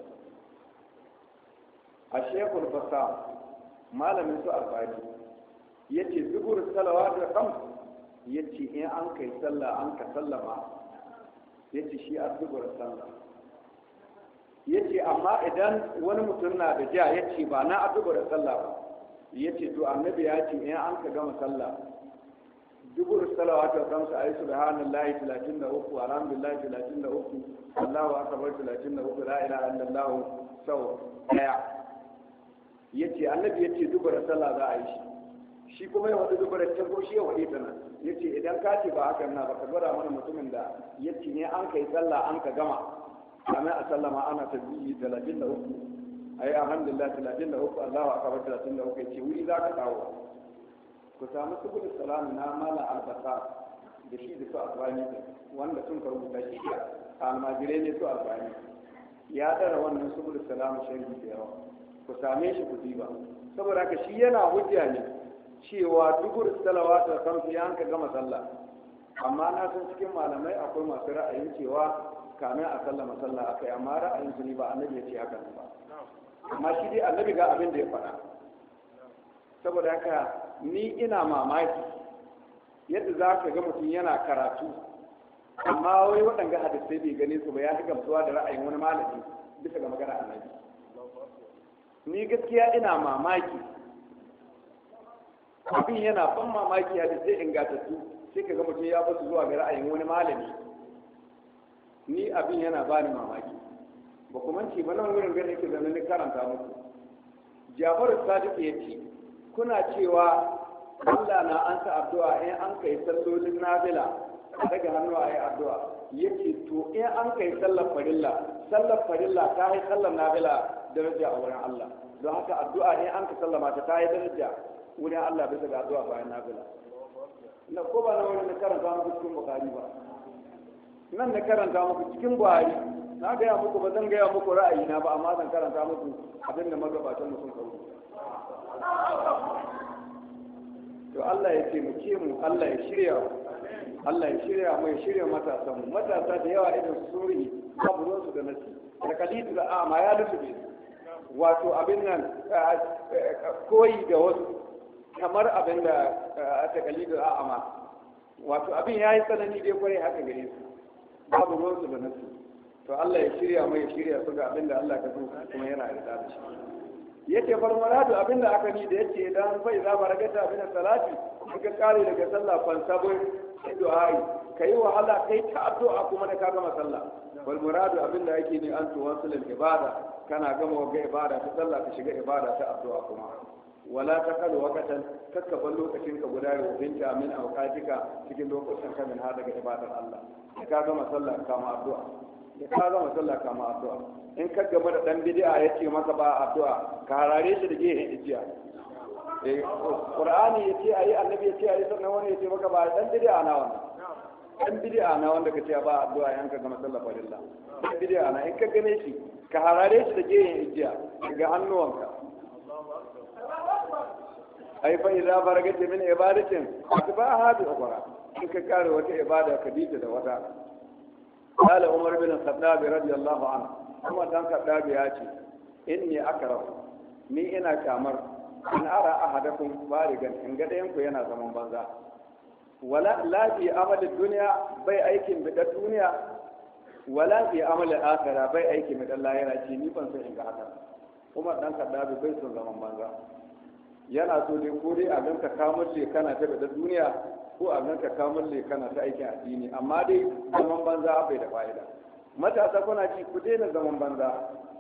S1: a shekul fasa malamin su albani ya ce zubur salawa da kam ya ce in an kai sallah an ka sallama ya ce shi a zubur sallah ya ce amma idan wani mutum na da ja ya ce ba na a zubur sallah ba ya ce to annabi ya ce in an ka gama sallah dubur salawatu kamsa ayi subhanallahi 33 alhamdulillah 33 Allahu akbar 33 la ilaha illallah sau daya yace annabi yace dubur sallah za a yi shi kuma ya wada dubur ta ko shi ya wade ta nan yace idan ka ce ba haka na ba ka gwada mana mutumin da yace ne an kai sallah an ka gama kamar a sallama ana tasbihi 33 ayi alhamdulillah 33 Allahu akbar 33 yace wuri za ka dawo ku samu subul salam na mala albasa da shi da su albani wanda sun ka rubuta shi almajirai ne su albani ya dara wannan subul salam sharhi da yawa ku same shi ku diba saboda haka shi yana hujja ne cewa dubur salawatu da kamsu ya hanka gama sallah amma na san cikin malamai akwai masu ra'ayin cewa kamin a sallama sallah akai amma ra'ayin su ne ba annabi ya ce haka ba amma shi dai annabi ga abin da ya faɗa saboda haka ni ina mamaki yadda za ka ga mutum yana karatu amma wai waɗanga hadisai bai gane su ba ya fi gamsuwa da ra'ayin wani malami bisa ga magana annabi ni gaskiya ina mamaki abin yana ban mamaki hadisai ingantattu sai ka ga mutum ya basu zuwa ga ra'ayin wani malami ni abin yana bani mamaki ba kuma ce ba nan wurin gani ke zanen karanta muku Jafaru Sadiq ya ce kuna cewa Allah na an sa addu'a in an kai sallolin nafila daga hannu a yi addu'a yake to in an kai sallar farilla ta yi sallar nafila daraja a wurin Allah don haka addu'a in an ka sallama ta yi daraja wurin Allah bisa ga addu'a bayan nafila na ko ba na wani na karanta muku cikin Bukhari ba nan na karanta muku cikin Buhari na gaya muku ba zan gaya muku ra'ayina ba amma zan karanta muku abinda magabatan mu sun kawo
S3: to Allah ya taimake mu, Allah ya shirya Allah ya shirya mu, ya shirya matasan mu. Matasa da yawa idan su sori babu ruwan su da nasi da kalidu da ama ya lusu wato abin nan koyi da wasu kamar abin da ta kalidu da ama wato abin ya yi tsanani dai kwarai haka gare su babu ruwan su da nasi. to Allah ya shirya mu, ya shirya su ga abin da Allah ka so kuma yana da shi. yace farmaradu abinda aka ni da yace idan fa iza baragata bin salati ka kare daga sallah fan sabo du'ai kai wahala kai ta addu'a kuma da ka gama sallah wal muradu abinda yake ni an tuwasul ibada kana gama ga ibada ta sallah ka shiga ibada ta addu'a kuma wala taqalu waqtan kakkaban lokacin ka guda rubinta min awqatika cikin lokacin ka min hada ga ibadar Allah ka gama sallah kama addu'a da ka gama sallah kama addu'a in ka gama da dan bid'a yace maka ba addu'a ka harare shi da gehen ijiya Qur'ani yace ayi annabi yace ayi sannan wani yace maka ba dan bid'a na wannan dan bid'a na wanda kace ba addu'a in ka gama sallah farilla dan bid'a na in ka gane shi ka harare shi da gehen ijiya daga hannuwanka ai fa idza baragata min ibadatin atbaha bi ukhra in ka kare wata ibada ka bita da wata قال عمر بن الخطاب رضي الله عنه kuma dan kaddabi ya ce inni akrahu ni ina kamar in ara ahadakum barigan in ga dayan ku yana zaman banza wala la fi amali dunya bai aikin bi duniya wala fi amali akhirah bai aikin bi lahira ce ni ban san in ga haka kuma dan kaddabi bai son zaman banza yana so dai ko dai a ganka kamulle kana ta bi duniya ko a ganka kamulle kana ta aikin addini amma dai zaman banza bai da fa'ida matasa kuna ci ku daina zaman banza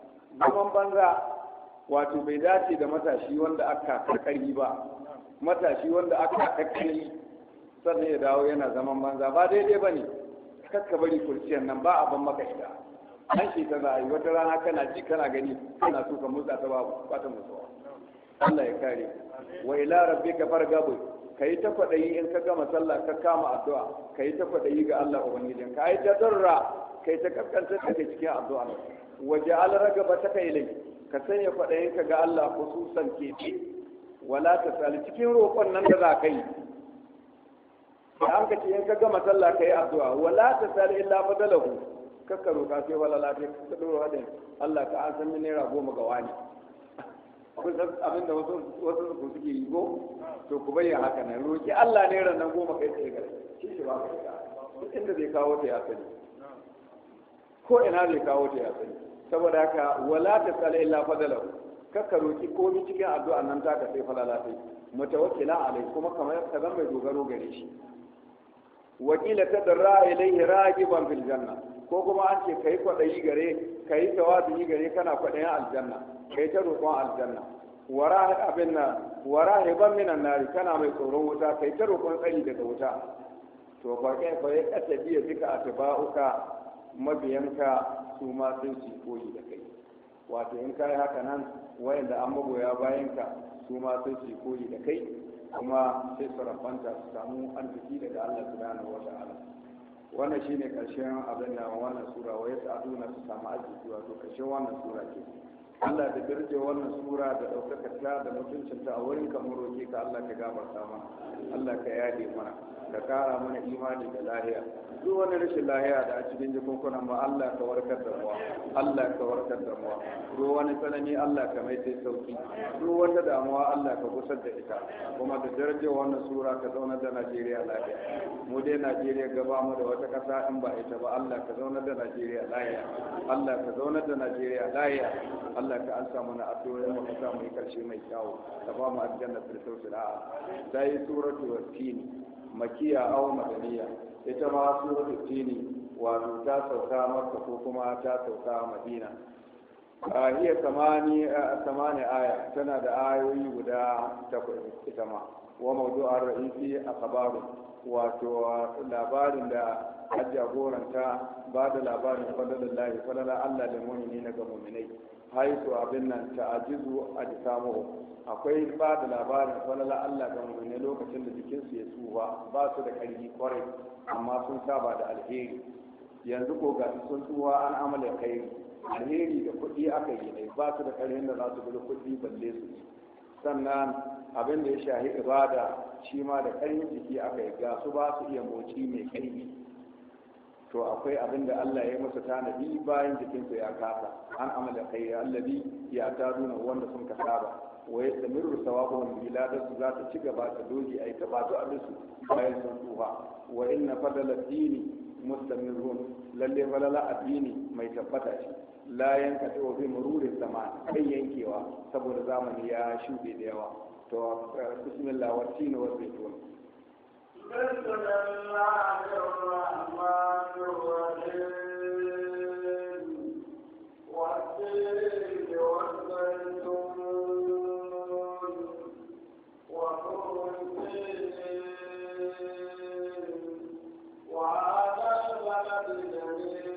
S3: wato bai dace da matashi wanda aka karkari ba matashi wanda aka karkari sannan ya dawo yana zaman banza ba daidai ba ne kakka bari kurciyar nan ba a ban maka ita an shi ta za a yi wata rana kana ji kana gani kana so ka motsa ta babu bata mutuwa Allah ya kare wa ila rabbika fargabu kai ta kwadayi in ka gama sallah ka kama addu'a kai ta kwadayi ga Allah ubangijin ka ai ta darra kai ta kaskantar da kai cikin addu'a waje alaragaba ta kai lai ka sanya kwaɗayin ka ga Allah khususan keɓe wala ta sali cikin roƙon nan da za ka yi da an ka ce in ka gama sallah ka yi addu'a wala ta sali illa fadalahu kakka roƙa sai wala lafiya ka ɗora wadin Allah ka an san naira 10 ga wani kun san abin da wasu ku suke yi ko to ku bayyana haka nan roƙi Allah naira nan 10 kai tsaye gare shi ba ka inda zai kawo ta ya sani ko ina zai kawo ta ya sani saboda haka wala ta sala illa fadalahu kakka roki komai cikin addu'a nan ta ka sai falala sai mutawakkila alai kuma kamar ka zama mai dogaro gare shi wakila tadarra ilayhi ragiban fil janna ko kuma an ce kai kwadayi gare kai tawazi gare kana kwadayin aljanna kai ta roƙon aljanna wara abinna wara hiban minan nari kana mai tsoron wuta kai ta roƙon tsari daga wuta to fa kai fa ya katabiya duka atba'uka mabiyanka su ma sun ci koyi da kai wato in kai haka nan wayanda an magoya bayanka su ma sun ci koyi da kai kuma sai su rafanta su samu arziki daga Allah subhanahu wa ta'ala wannan shine karshen abin da wannan sura wa yas'aduna su samu arziki wato karshen wannan sura ke Allah da daraja wannan sura da daukaka ta da mutuncin ta a wurin ka roke ka Allah ka gafarta mana Allah ka yade mana ka kara mana imani da lahiya duk wani rashin lahiya da a cikin jikunkunan mu Allah ka warkar da mu Allah ka warkar da mu duk wani tsanani Allah ka mai sai sauki duk wanda damuwa Allah ka gusar da ita kuma da darajar wannan sura ka zauna da Najeriya lafiya mu dai Najeriya gaba mu da wata kasa in ba ita ba Allah ka zauna da Najeriya lafiya Allah ka zauna da Najeriya lafiya Allah ka ansa mana addu'o'in mu ka sa mu yi karshe mai kyau ka ba mu aljanna firdausul a'la sai suratu tin makiya aw madaniya ita ma suratu tin wato ta sauka Makka ko kuma ta sauka Madina hiya samani aya tana da ayoyi guda 8 ita ma wa mawdu'ar ra'isi akhbaru wato labarin da jagoranta ba da labarin fadalallahi fadala Allah da mu'mini ga mu'minai haitu abin nan ta'ajizu ajsamuhum akwai ba da labarin falala Allah ga mu'mini lokacin da jikinsu ya tsufa ba su da ƙarfi kwarai amma sun saba da alheri yanzu ko ga sun tsufa an amala kai alheri da kuɗi aka yi ne ba su da ƙarfin da za su gudu kuɗi balle su sannan abin da ya shahi ibada shi ma da ƙarfin jiki aka yi ga su ba su iya motsi mai ƙarfi to akwai abin da Allah ya musu tanadi bayan jikinsu ya kasa an amala kai allazi ya taduna wanda sun kasaba wa yastamiru sawabuhum biladar su za ta ci gaba ta doge ai ta ba su abin su bayan sun tuha wa inna fadala dini mustamirun lalle falala addini mai tabbata shi la yankata wa bi mururin zaman kai yankewa saboda zamani ya shuɗe da yawa to bismillah wa tin wa zaitun
S2: بسم الله الرحمن الرحيم والتين والزيتون وطور سينين وهذا البلد الجميل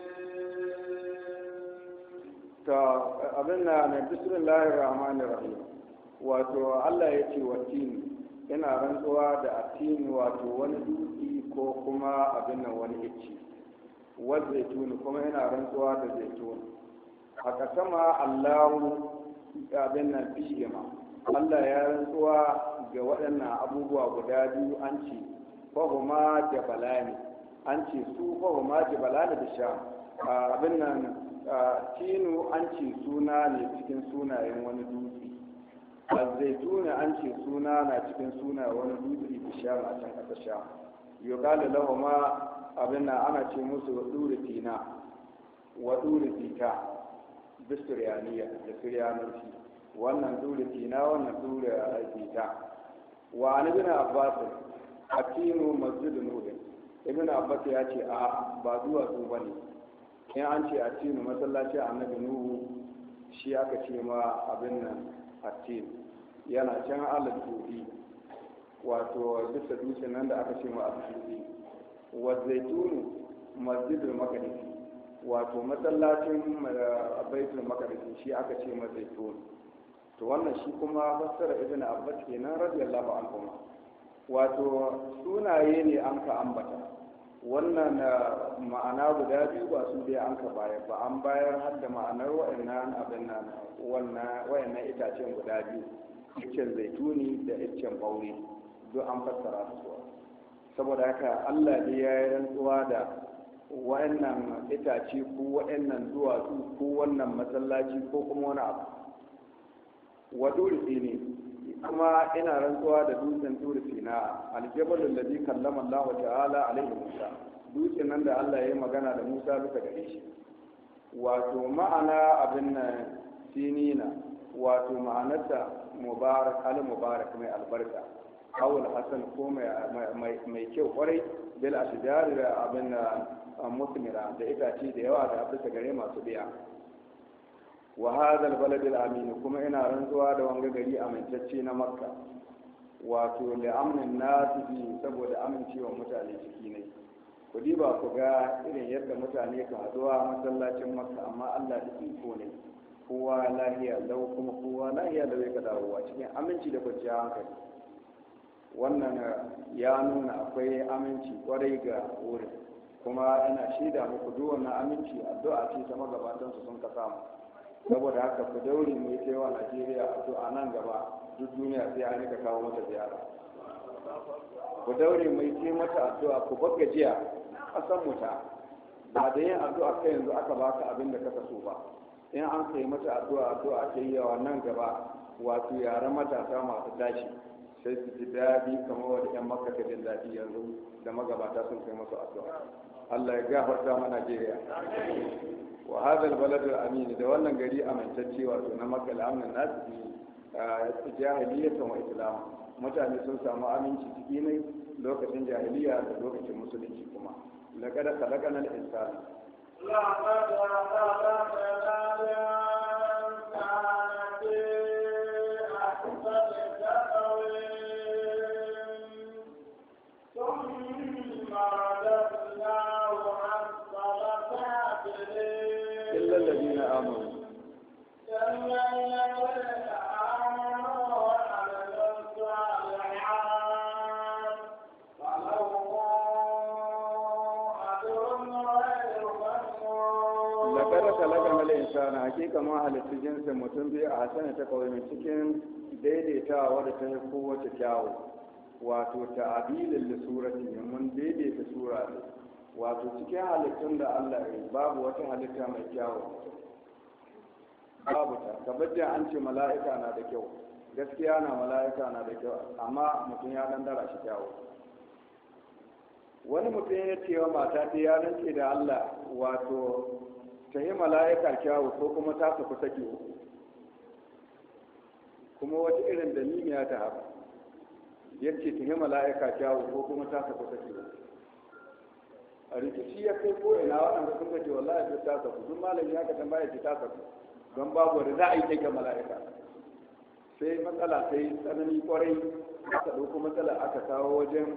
S3: abin na mai bismillahir rahmanir rahim wato Allah ya ce wa tin ina rantsuwa da atini wato wani dutse ko kuma abin nan wani icci wa zaituni kuma ina rantsuwa da zaitun haka sama Allahu abin nan fihima Allah ya rantsuwa ga waɗannan abubuwa guda biyu an ce fahuma jabalani an ce su fahuma jabalani da sha abin nan tinu an ce suna ne cikin sunayen wani dutse zaituna an ce suna na cikin suna wani dutse da sha a can ƙasa sha yuqalu lahuma abin nan ana ce musu waduri tina waduri tita bisuriyaniya da suriyanci wannan duri tina wannan duri tita wa an ibn abbas atinu masjidun nur ibn abbas ya ce a ba zuwa su bane in an ce atinu masallaci annabi nuhu shi aka ce ma abin nan atinu yana can alal tufi wato bisa dutsen nan da aka ce ma al-tufi wa zaitunu masjidul maqdis wato masallacin baitul maqdis shi aka ce ma zaitun to wannan shi kuma fassara ibn abbas kenan radiyallahu anhu wato sunaye ne an ka ambata wannan ma'ana guda biyu ba su dai an ka bayar ba an bayar har da ma'anar wa'annan abin nan wa'annan itacen guda biyu iccen zaituni da iccen ɓaure duk an fassara su saboda haka Allah ne ya yi rantsuwa da wa'annan itace ko wa'annan duwatsu ko wannan masallaci ko kuma wani abu wa durisi ne kuma ina rantsuwa da dutsen durisi na aljabal alladhi kallama Allah ta'ala alaihi Musa dutsen nan da Allah ya yi magana da Musa bisa gare shi wato ma'ana abin nan sinina wato ma'anarsa mubarak al-mubarak mai albarka awul hasan ko mai kyau kwarai bil ashjar da abin musmira da itace da yawa da bisa gare masu biya wa hadha al-balad al-amin kuma ina rantsuwa da wanga gari amintacce na makka wato li amnin nas bi saboda amincewa mutane ciki ne ku diba ku ga irin yadda mutane ka haduwa masallacin makka amma Allah da iko ne kowa lahiya lau kuma kowa lahiya lau ya dawowa cikin aminci da kwanciyar hankali wannan ya nuna akwai aminci kwarai ga wurin kuma ina shaida muku duk wannan aminci addu'a ce ta magabatan su sun ka samu saboda haka ku daure mu yi wa Najeriya addu'a nan gaba duk duniya sai an rika kawo mata ziyara ku daure mu yi mata addu'a ku bar gajiya kasan mu ta ba da yin addu'a kai yanzu aka baka abin da kaka so ba in an kai mata addu'a ake yi yawa nan gaba wato yaran matasa masu tashi sai su ji daɗi kamar wanda yan makka ka jin daɗi yanzu da magabata sun kai masu addu'a Allah ya gafarta mana Najeriya wa hadha albalad alamin da wannan gari amintacce wato na makka al'amnan nasu bi jahiliyyatan wa islam mutane sun samu aminci ciki ne lokacin jahiliya da lokacin musulunci kuma laqad khalaqana al-insana
S2: لقد خلقنا الإنسان في أحسن تقويم ثم رددناه أسفل سافلين
S3: إلا الذين آمنوا
S2: إلا الذين آمنوا وعملوا الصالحات فلهم أجر غير ممنون.
S3: لقد خلقنا الإنسان hakika ma halittu jinsin mutum biyu a hasana ta kawai cikin daidaitawa wadda ta yi kowace kyawu wato ta abilin da surati mun daidaita sura ne wato cikin halittun da Allah ya yi babu wata halitta mai kyawu babu ta kabajin an ce mala'ika na da kyau gaskiya na mala'ika na da kyau amma mutum ya dandara shi kyawu wani mutum ya ce wa mata ta ya rance da Allah wato ta yi mala'ika kyawu ko kuma ta saku sake uku kuma wata irin daliliya ta haka yace ta yi mala'ika kyawu ko kuma ta saku sake uku a rikici ya kai ko ina waɗanda sun gaji wallahi ta ta saku duk malami ya ka tambaya ce ta saku don babu wanda za a yi take mala'ika sai matsala sai tsanani kwarai aka ɗauko matsala aka kawo wajen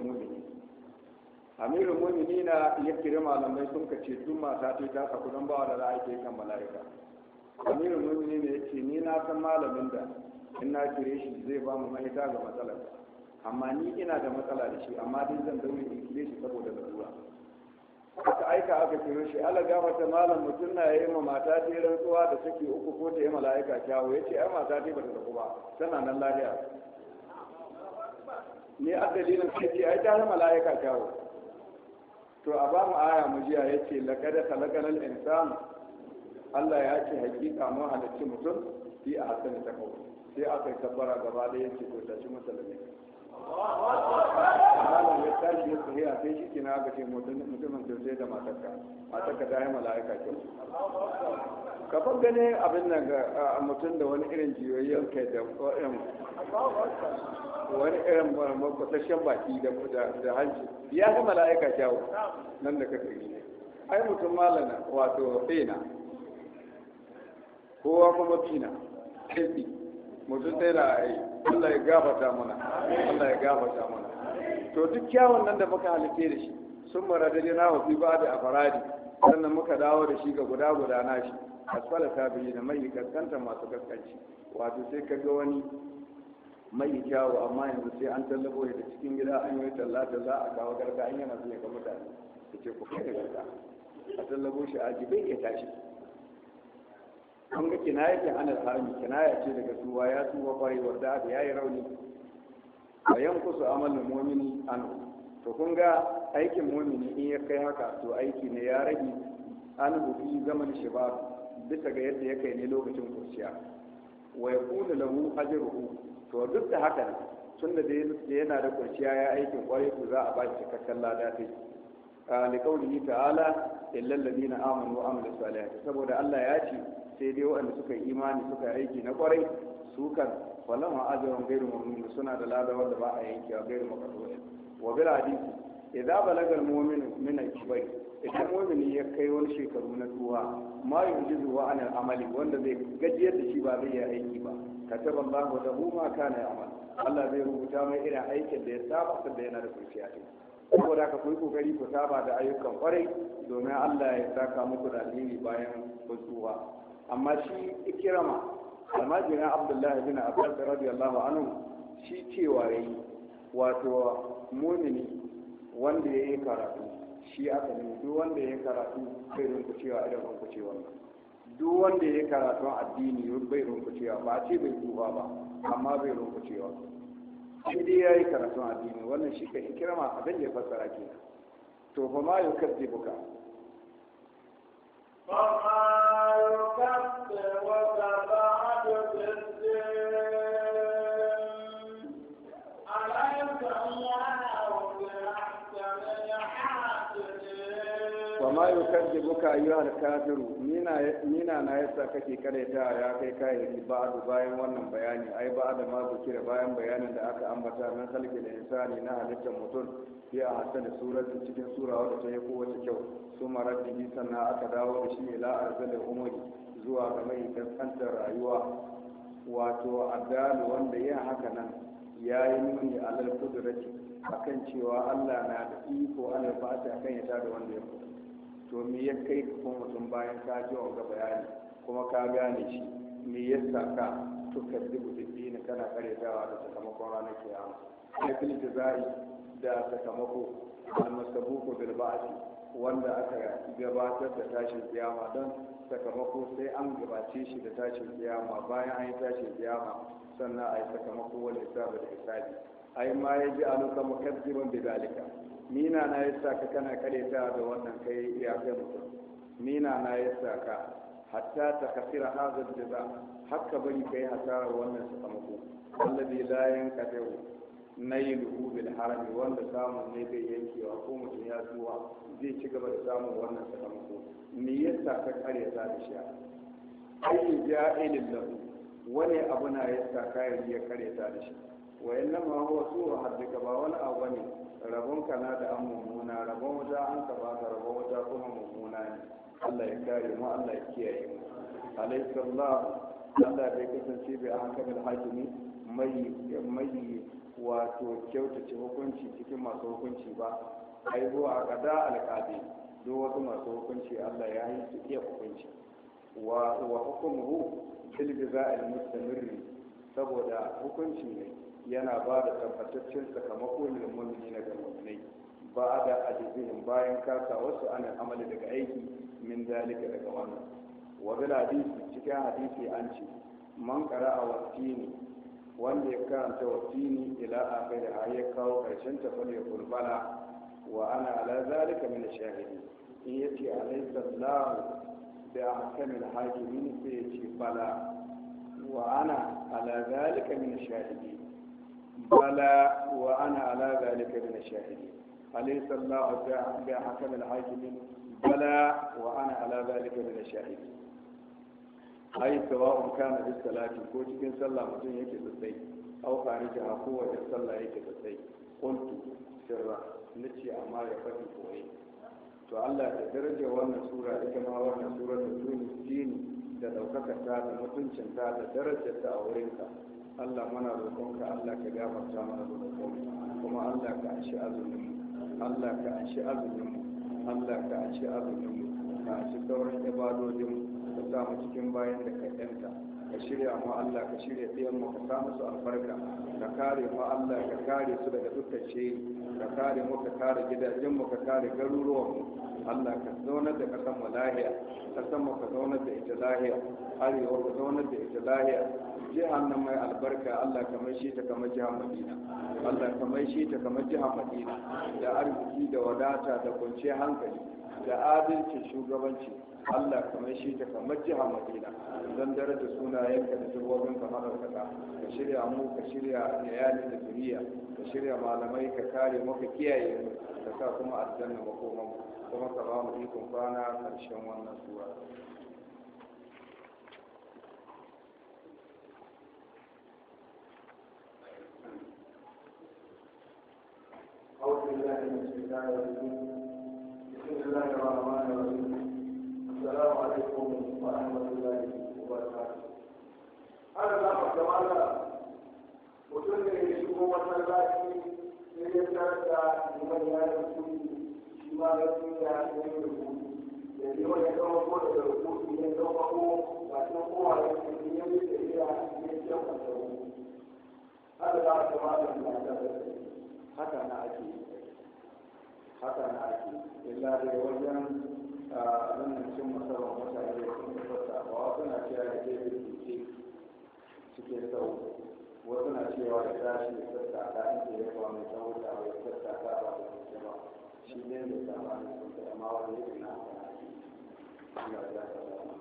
S3: amirin mumini na ya kira malamai sun kace duk mata ta saku don ba wanda za a yi kan mala'ika amirin mumini ne ya ce ni na san malamin da in na kire shi zai ba mu mahita ga matsalar amma ni ina da matsala da shi amma dai zan daure in kire shi saboda lalura aka aika aka kiro shi ala gafarta malam mutum na yi ma mata ta rantsuwa da take uku ko ta yi mala'ika kyawu ya ce ai mata ta bata zaku ba tana nan lafiya ni a dalilin sai ce ai ta yi mala'ika kyawu to a ba mu aya mu jiya ya ce laƙada khalaqal insan Allah ya ce hakika mun halicci mutum fi a hasani ta kawo sai aka yi tabbara gaba da ya ce to ta ci musulmi malam ya tashi ya tsaye a sai shi kina aka ce mutumin sai da matarka ta yi mala'ika kyau kafin gane abin nan ga mutum da wani irin jiyoyin kai da wani irin makwasashen baki da hanci ya yi mala'ika kyau nan da kaka yi ai mutum malana wato fena kowa kuma fina sai mutum sai da ai Allah ya gabata mana Allah ya gabata mana to duk kyawun nan da muka halitte da shi sun maradari na wafi ba da afaradi sannan muka dawo da shi ga guda na shi asfala tabi'i da mai kaskanta masu kaskanci wato sai ka ga wani mai kyawu amma yanzu sai an tallabo da cikin gida an yi tallata za a kawo garga an yana zuwa ga mutane da ce ku kai da garga a tallabo shi a bai ya tashi an ga kinaya ce anar harami kinaya ce daga tuwa ya tuwa kwarai wadda abu ya yi rauni a yankusu amalin momini an to kun ga aikin momini in ya kai haka to aiki ne ya rage an hufi zaman shabab bisa ga yadda ya kai ne lokacin kurciya wa ya kuna lahu ajruhu to duk da haka tun da yana da kurciya ya aikin kwarai to za a ba shi cikakken lada sai liqaulihi ta'ala illal ladina amanu wa amilus salihati saboda Allah ya ce sai dai waɗanda suka yi imani suka yi aiki na kwarai su kan walama ajrun ghairu mamnun suna da lada wanda ba a yankewa ghairu maqdud wa bil hadisi idza balaga al mu'minu min al kibari idan mu'mini ya kai wani shekaru na tuwa ma yujizu wa anil amali wanda zai gajiyar da shi ba zai yi aiki ba kataba Allahu lahu ma kana ya'mal Allah zai rubuta mai irin aikin da ya saba da yana da kurciya saboda ka kuyi kokari ku saba da ayyukan kwarai domin Allah ya saka muku da alheri bayan kusuwa amma shi ikirama almajirin Abdullahi bin Abbas radiyallahu anhu shi cewa yayi wato mumini wanda yayi karatu shi aka ne duk wanda yayi karatu bai rinku cewa irin rinku cewa duk wanda yayi karatu addini bai rinku cewa ba ce bai tuba ba amma bai rinku cewa shi dai ya yi karatun addini wannan shi ka ikirama abin da ya fassara ke to fa ma yau kaddi buka ma yi kaddi buka ayyuhal kafiru nina na yasa kake kareta ya kai kayayyaki ba'adu bayan wannan bayani ai ba'ada ma bukira bayan bayanin da aka ambata min khalqi da insani na halittar mutum fi a hasani suratin cikin sura wadda ta yi kowace kyau su maraddihi sannan aka dawo da shi ila arzalin umari zuwa ga mai kaskantar rayuwa wato addalu wanda yin haka nan ya yi nuni alal kudurati akan cewa Allah na da iko alal fati akan ya tada wanda ya mutu to me ya kai ka kuma mutum bayan ka ji wanga bayani kuma ka gane shi me ya saka to ka dubu dini kana karyatawa da sakamakon ranar kiyama laifin jazai da sakamako almasabuku bil ba'thi wanda aka gabatar da tashin kiyama don sakamako sai an gabace shi da tashin kiyama, bayan an yi tashin kiyama sannan a yi sakamako wani hisabi da hisabi. Ai ma ya ji aluka mukazziban bi zalika, mina na yasa ka kana kareta da wannan kai ya kai mutum, mina na yasa ka hatta ta kasira hazar jaza, haka bari kai hasarar wannan sakamako wallazi la yanqadu nailuhu bil harami, wanda samun ne bai yankewa ko mutum ya zuwa zai ci gaba da samun wannan sakamako. Me yasa ka kareta da shi? ai ja'ilin lahu, wani abu na yasa kayan ya kareta da shi. wa inna ma huwa su'u haddika, ba wani abu ne rabon kana da an mummuna, rabon wuta an ka baka, rabon wuta kuma mummuna ne. Allah ya kare mu, Allah ya kiyaye mu. Alayhi sallallahu, Allah bai kasance bai hakamil hakimi mai wato kyautace hukunci cikin masu hukunci ba. ai huwa aqada alqadi, duk wasu masu hukunci Allah ya yi su iya hukunci. wa hukumuhu bil jaza'il mustamirri, saboda hukunci ne yana ba da tabbataccen sakamako ne mu'mini ga mu'minai, ba da ajizihim bayan kasa wasu ana amali daga aiki min dalika daga wannan. wa bil hadisi, cikin hadisi an ce man qara'a watini, wanda ya karanta watini ila akhir ya kawo karshen ta fa ya kurbala wa ana ala zalika min ash-shahidi. in yace alaysa Allah bi ahkamil hakimin, sai yace bala wa ana ala zalika min ash-shahidi, bala wa ana ala zalika min ash-shahidi. alaysa Allah bi ahkamil hakimin, bala wa ana ala zalika min ash-shahidi. ai sawa'un kana bis salati, ko cikin sallah mutum yake tsatsai, au kharija ko wajen sallah yake tsatsai. qultu sirra, nace amma ya fadi koyi. to Allah da darajar wannan sura, ita ma wannan sura ta tuni da daukakar ta da mutuncin ta da darajar ta a wurinka, Allah muna roƙonka, Allah ka gafarta mana roƙonka, kuma Allah ka anshi azumin mu, Allah ka anshi azumin mu, Allah ka anshi azumin mu, ka anshi sauran ibadodin mu, ka sa mu cikin bayan da ka yanta, ka shirya mu Allah, ka shirya ɗiyan mu, ka sa musu albarka, ka kare mu Allah, ka kare su daga dukkan shiri, ka kare mu, ka kare gidajen mu, ka kare garuruwan mu Allah, ka zaunar da kasan mu lahiya, kasan mu ka zaunar da ita lahiya, arewa ka zaunar da ita lahiya. jihar nan mai albarka Allah ka mai shi ta kamar jihar Madina, Allah ka mai shi ta kamar jihar Madina, da arziki da wadata da kwanciyar hankali da adalcin shugabanci. Allah ka mai shi ta kamar jihar Madina, don daraja sunayenka da shugaban ka maɗaukaka. ka shirya mu, ka shirya iyali da zuriya, ka shirya malamai, ka kare mu, ka kiyaye mu, ka sa kuma aljanna makoman mu, kuma ka ba mu ikon kwana ƙarshen wannan sura. أعوذ بالله من الشيطان الرجيم. بسم الله الرحمن الرحيم. السلام عليكم ورحمة الله وبركاته. أنا لا أتمنى وتنزل الشكوى والسلام ليتردى لمن يعرفني فيما يسمى يعرفني الذي هو يتوقع الركوع يتوقع وتوقع يتوقع يتوقع هذا لا أتمنى من هذا. haka na ake illa da wajen wannan cin masarar mutane da sun fasa ba wasu na cewa da ke rikice cikin sau, wasu na cewa da tashi da sassaka inda ya kawo mai tsawo da bai sassaka ba da kusa ba, shi ne da sama ne sun kai amma wani yake na haka na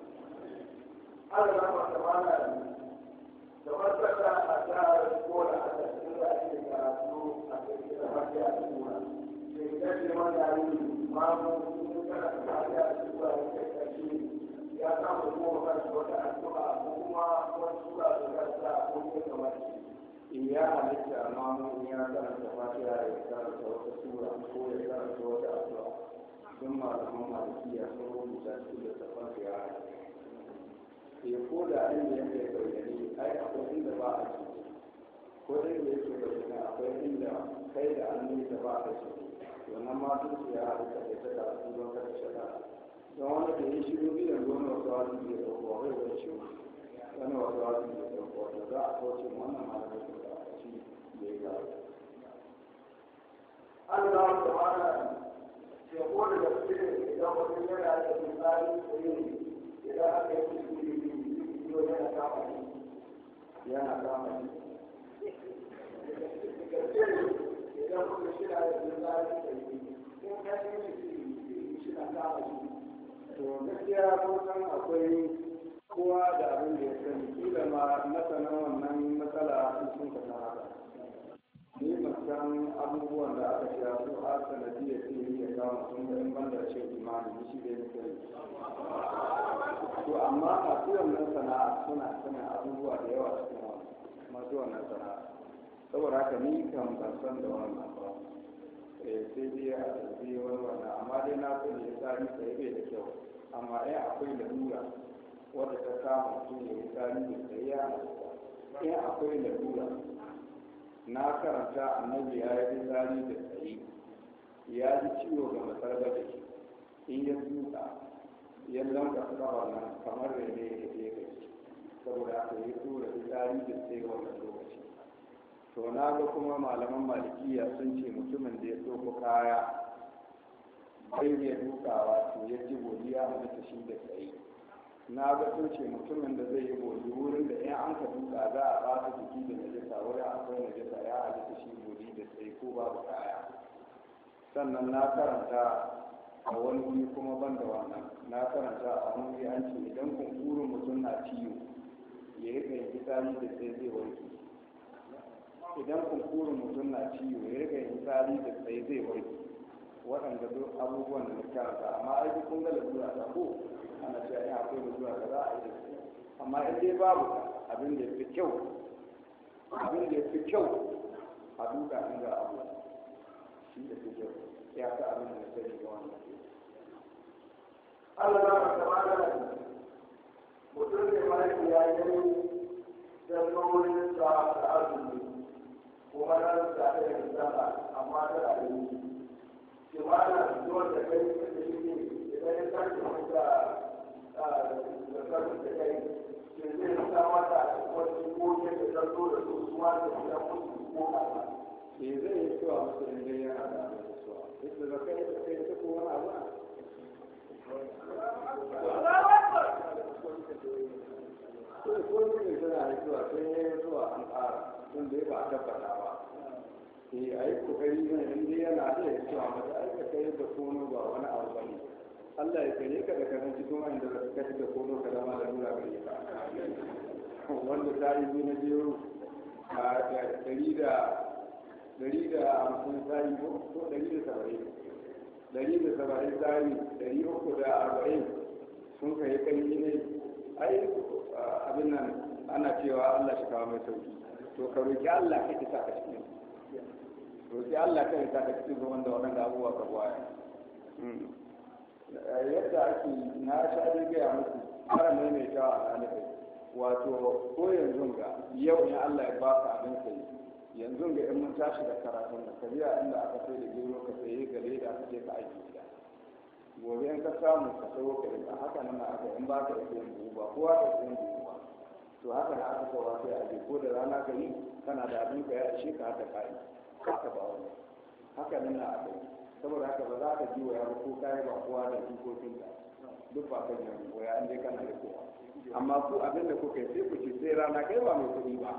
S3: Allah ba ta mana da masaka a tsarin kola a cikin da ake karatu a cikin da mafiya da kuma sai kashe mana yi mamu sun kana da mafiya da kuma da kai kashe ya samu kuma kan wata addu'a ko kuma wani sura da kasa ko ne kamar shi in ya halitta amma mun ya karanta fatiha ya karanta wata sura ko ya karanta wata addu'a sun malaman malikiya sun rubuta cikin da fatiha ya ko da inda yake bayyane ai akwai inda ba a ci ko da yake bayyane akwai inda kai da an nisa ba a ci wannan ma sun ya halitta da ta karatu don kada shaka don wanda da ya shigo biyan wani wasu wasu da ya ɗauko wai wani shi wani wasu wasu da ya ɗauko da za a kauce wannan malamai da a ci da ya gaba. Allah ta mana ya kone da su idan mutum yana da misali da yin idan aka yi kuskure yana kama shi yana kama shi idan kuka shirya da zai da yi in ka yi shi na kama shi to gaskiya ko san akwai kowa da abin da ya sani kila ma masana wannan matsala sun ka san haka ni san abubuwan da aka sha su a sanadiyar sihiri ya kama sun ga in banda ce imani shi da ya sani to amma masu wannan sana'a suna abubuwa da yawa cikin masu wannan sana'a saboda haka ni kan ban san da wannan ba sai dai a tafi wani wannan amma dai na sani ya tsari sai bai da kyau amma akwai lalura wadda ta kama mutum ya yi tsari da sai ya in akwai lalura na karanta annabi ya yi tsari da tsayi ya ji ciwo ga matsarba da shi in ya tuka ya lanka kawar nan kamar da ne ya ke gaci saboda aka yi tura tsari da tsayi wannan lokaci to na ga kuma malaman malikiya sun ce mutumin da ya tsoko kaya bai ya dukawa to ya ji godiya a da shi da tsayi na ga sun ce mutumin da zai yi godi wurin da in an ka duka za a ba su jiki da najasa wurin akwai najasa ya halitta shi godi da tsayi ko babu kaya sannan na karanta a wani wuri kuma ban da wannan na karanta a wani wuri an ce idan kunkurin mutum na ciwo ya yi kai fitsari da tsaye zai warke idan kunkurin mutum na ciwo ya yi kai fitsari da tsaye zai warke waɗanda duk abubuwan da na karanta amma aiki kun ga lalura ta ko ana cewa ya akwai lalura da za a yi amma in dai babu abin da ya fi kyau a duka inda abu shi da fi kyau ya fi abin da na sani ga wannan Allah na kama da mutum ne mai ya yi sannonin sa da azumi kuma nan da ta yi sana amma da abinci shi ma na zuwa da kai da shi ne idan ya tashi da karfin da kai ke zai sa mata wani koke da zarto da su suwa da ya mutu ko kama ke zai yi suwa musu inda ya hada da suwa duk da kai da kai ta kowa na ba ko ne tana yi suwa sai ya yi suwa an ƙara don da ya ba a tabbata ba a yi kokari ne inda yana da ya suwa mata aikata yadda kono ba wani abu ba ne Allah ya kare ka da kanan cikin wanda da suka ci da kono ka zama da nura gare ka wanda ta yi na jero a 150 sayi ko 170 sayi 340 sun kai kai ne ai abin nan ana cewa Allah shi kawo mai sauki to ka roki Allah ka isa ka cikin roki Allah ka isa ka cikin wanda waɗanda abubuwa ka baya yadda ake na sha gaya muku fara maimaitawa a ɗalibai wato ko yanzu ga yau in Allah ya baka abin sai yanzu ga in mun tashi da karatun da kariya inda aka sai da gero ka saye gare da aka je ka aiki gida gobe in ka samu ka sayo ka rika haka nan aka in ba ka da sayan buhu ba kowa da sayan buhu ba to haka na aka kawo sai a je ko da rana ka yi kana da abin ka ya ishe ka haka kai haka ba wani haka nan na aka yi saboda haka ba za ka ji wa yaro ko kayi ba kowa da jikokin ka duk ba kan yanzu ko ya inda kana da kowa amma ku abin da kuka yi sai ku ce sai rana kai ba mai kuɗi ba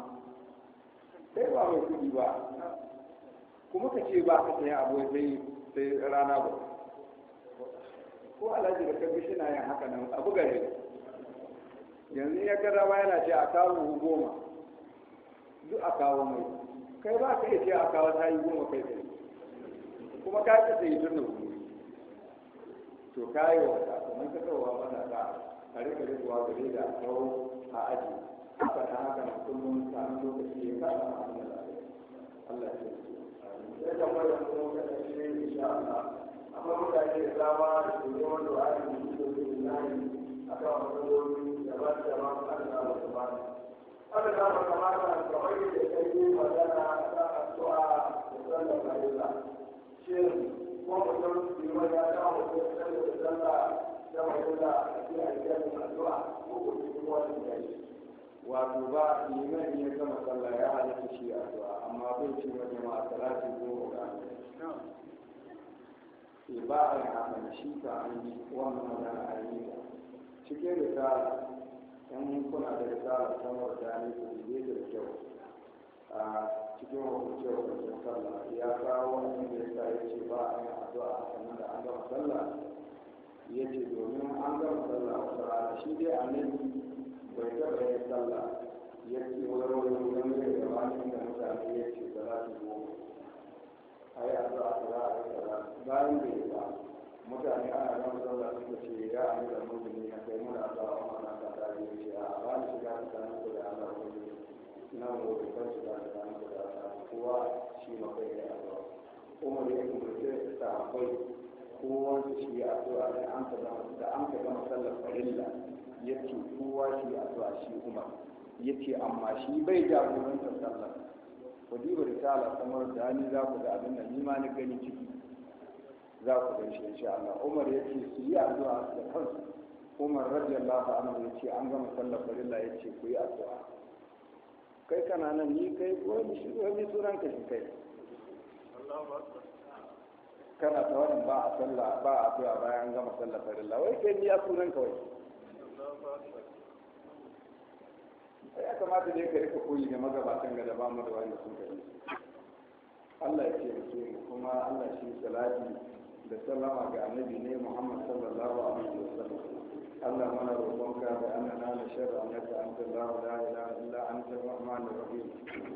S3: kuma ka ce ba ka sayan abu sai rana ba ko alhaji da kabi shi na yin haka nan abu gare yanzu ya ga ma yana ce a kawo 10 duk a kawo mai kai ba ka iya ce a kawo ta yi 10 kai kai kuma ka ce sai tun da wuri to kayi wata kuma ka kawo mata ta a rika rikuwa gare da kawo a aji haka na haka na kullum samun lokaci ya kasa a hannun Allah ya ce sai da mai da kuma kada shi ne insha Allah amma mutane da dama da su yi wanda wa ake yi da su nayi a kan matsaloli da ba su da ma su kan da ba su ba haka da ba kamata kamar yadda ya yi magana a kan addu'a da sallar farilla shin ko mutum yi wani ya kawo ko sallar da sallah da farilla a cikin ajiyar addu'a ko ko cikin wani da yi wato ba liman ya gama sallah ya halatta shi addu'a amma bai ce wa jama'a salati ko ga ba a yi haka shi ka an yi wannan magana a yi cikin risala in kuna da risala samar da ni ku yi da kyau a cikin hukuncin sallah ya kawo abin da ya sa ya ce ba a yin addu'a sannan da an gama sallah ya ce domin an gama sallah wata rana shi dai annabi bai taɓa yin sallah ya ce wani wurin zai gabanin da mutane ya ce da za su goma a yi addu'a ta za a yi kaza bayan da ya ba mutane ana gama sallah suka ce ya amina mu'mini na kai muna addu'a amma na ka ta yi ce a ba ni shiga tsakanin ku da Allah ko ne na mu da kan shiga tsakanin ku da Allah kowa shi makai ya addu'a kuma da ya umarce ta akwai kowa shi ya addu'a da an ka gama sallar farilla yace kowa shi addu'a shi umar yace amma shi bai jagorantar sallar ku diba risala kamar da ni za ku da abin da ni ma ni gani ciki za ku gan shi insha Allah umar yace su yi addu'a da kansu umar radiyallahu anhu yace an gama sallar farilla yace ku yi addu'a kai kana nan ni kai wani shi wani suran ka shi kai Allahu akbar kana ta wani ba a sallah ba a addu'a bayan gama sallar farilla wai kai ni ya sunan kawai ya kamata dai ka rika koyi da magabatan ga da ba mu da wanda sun kai Allah ya ce mu kuma Allah shi salati da sallama ga annabi ne Muhammad sallallahu alaihi wasallam Allah mana roƙonka da annana na sharra annaka anta la ilaha illa anta ar-rahmanur rahim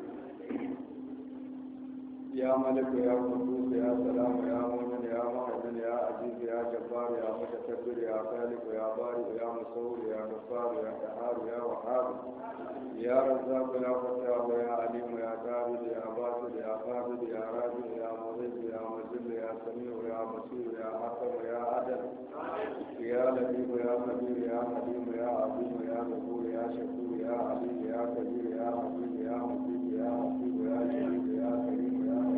S3: يا ملك يا قدوس يا سلام يا مؤمن يا مهيمن يا عزيز يا جبار يا متكبر يا خالق يا بارئ يا مصور يا غفار يا قهار يا وهاب يا رزاق يا فتاح يا عليم يا كامل يا باسل يا قابل يا راجل يا مغيث يا مذل يا سميع يا بصير يا حكم يا عدل يا لطيف يا خبير يا حليم يا عظيم يا غفور يا شكور يا عليم يا كبير يا حفيظ يا مجيب يا حفيظ يا شهيد يا كريم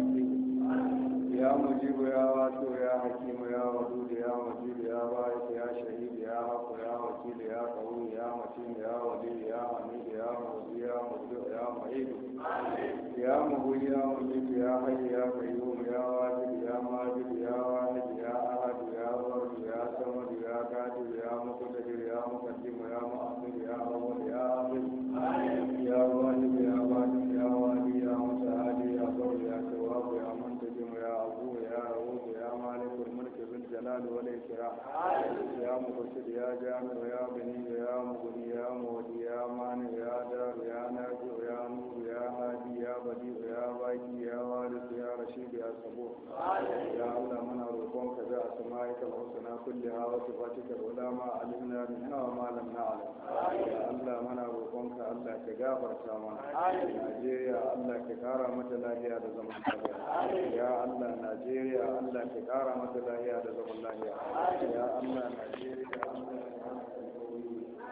S3: يا مجيب يا واسع يا حكيم يا ودود يا مجيد يا باعث يا شهيد يا حق يا وكيل يا قوي يا متين يا ولي يا حميد يا مغني يا مبدع يا معيد يا مغني يا مجيد يا حي يا قيوم يا واجد يا ماجد يا واحد يا احد يا فرد يا صمد يا قادر يا مقتدر يا مقدم يا مؤخر يا اول يا اخر يا واجب يا واجب يا والي يا متعالي يا بر يا تواب يا منتجم يا أبو يا رؤوف يا مالك الملك بالجلال والإكرام يا مقصد يا جامع يا بني يا مغني يا مودي يا مانع يا دار يا نافع يا نور يا هادي يا بديع يا باقي يا وارث يا رشيد يا صبور يا الله من أروقك بأسمائك الحسنى كلها وصفاتك العلى ما علمنا منها وما لم نعلم يا الله من أروقك الله كجابر سامان نيجيريا الله ككارا مثلا هي هذا زمان ya Allah Najeriya Allah ka kara mata lahiya da zaman lahiya ya Allah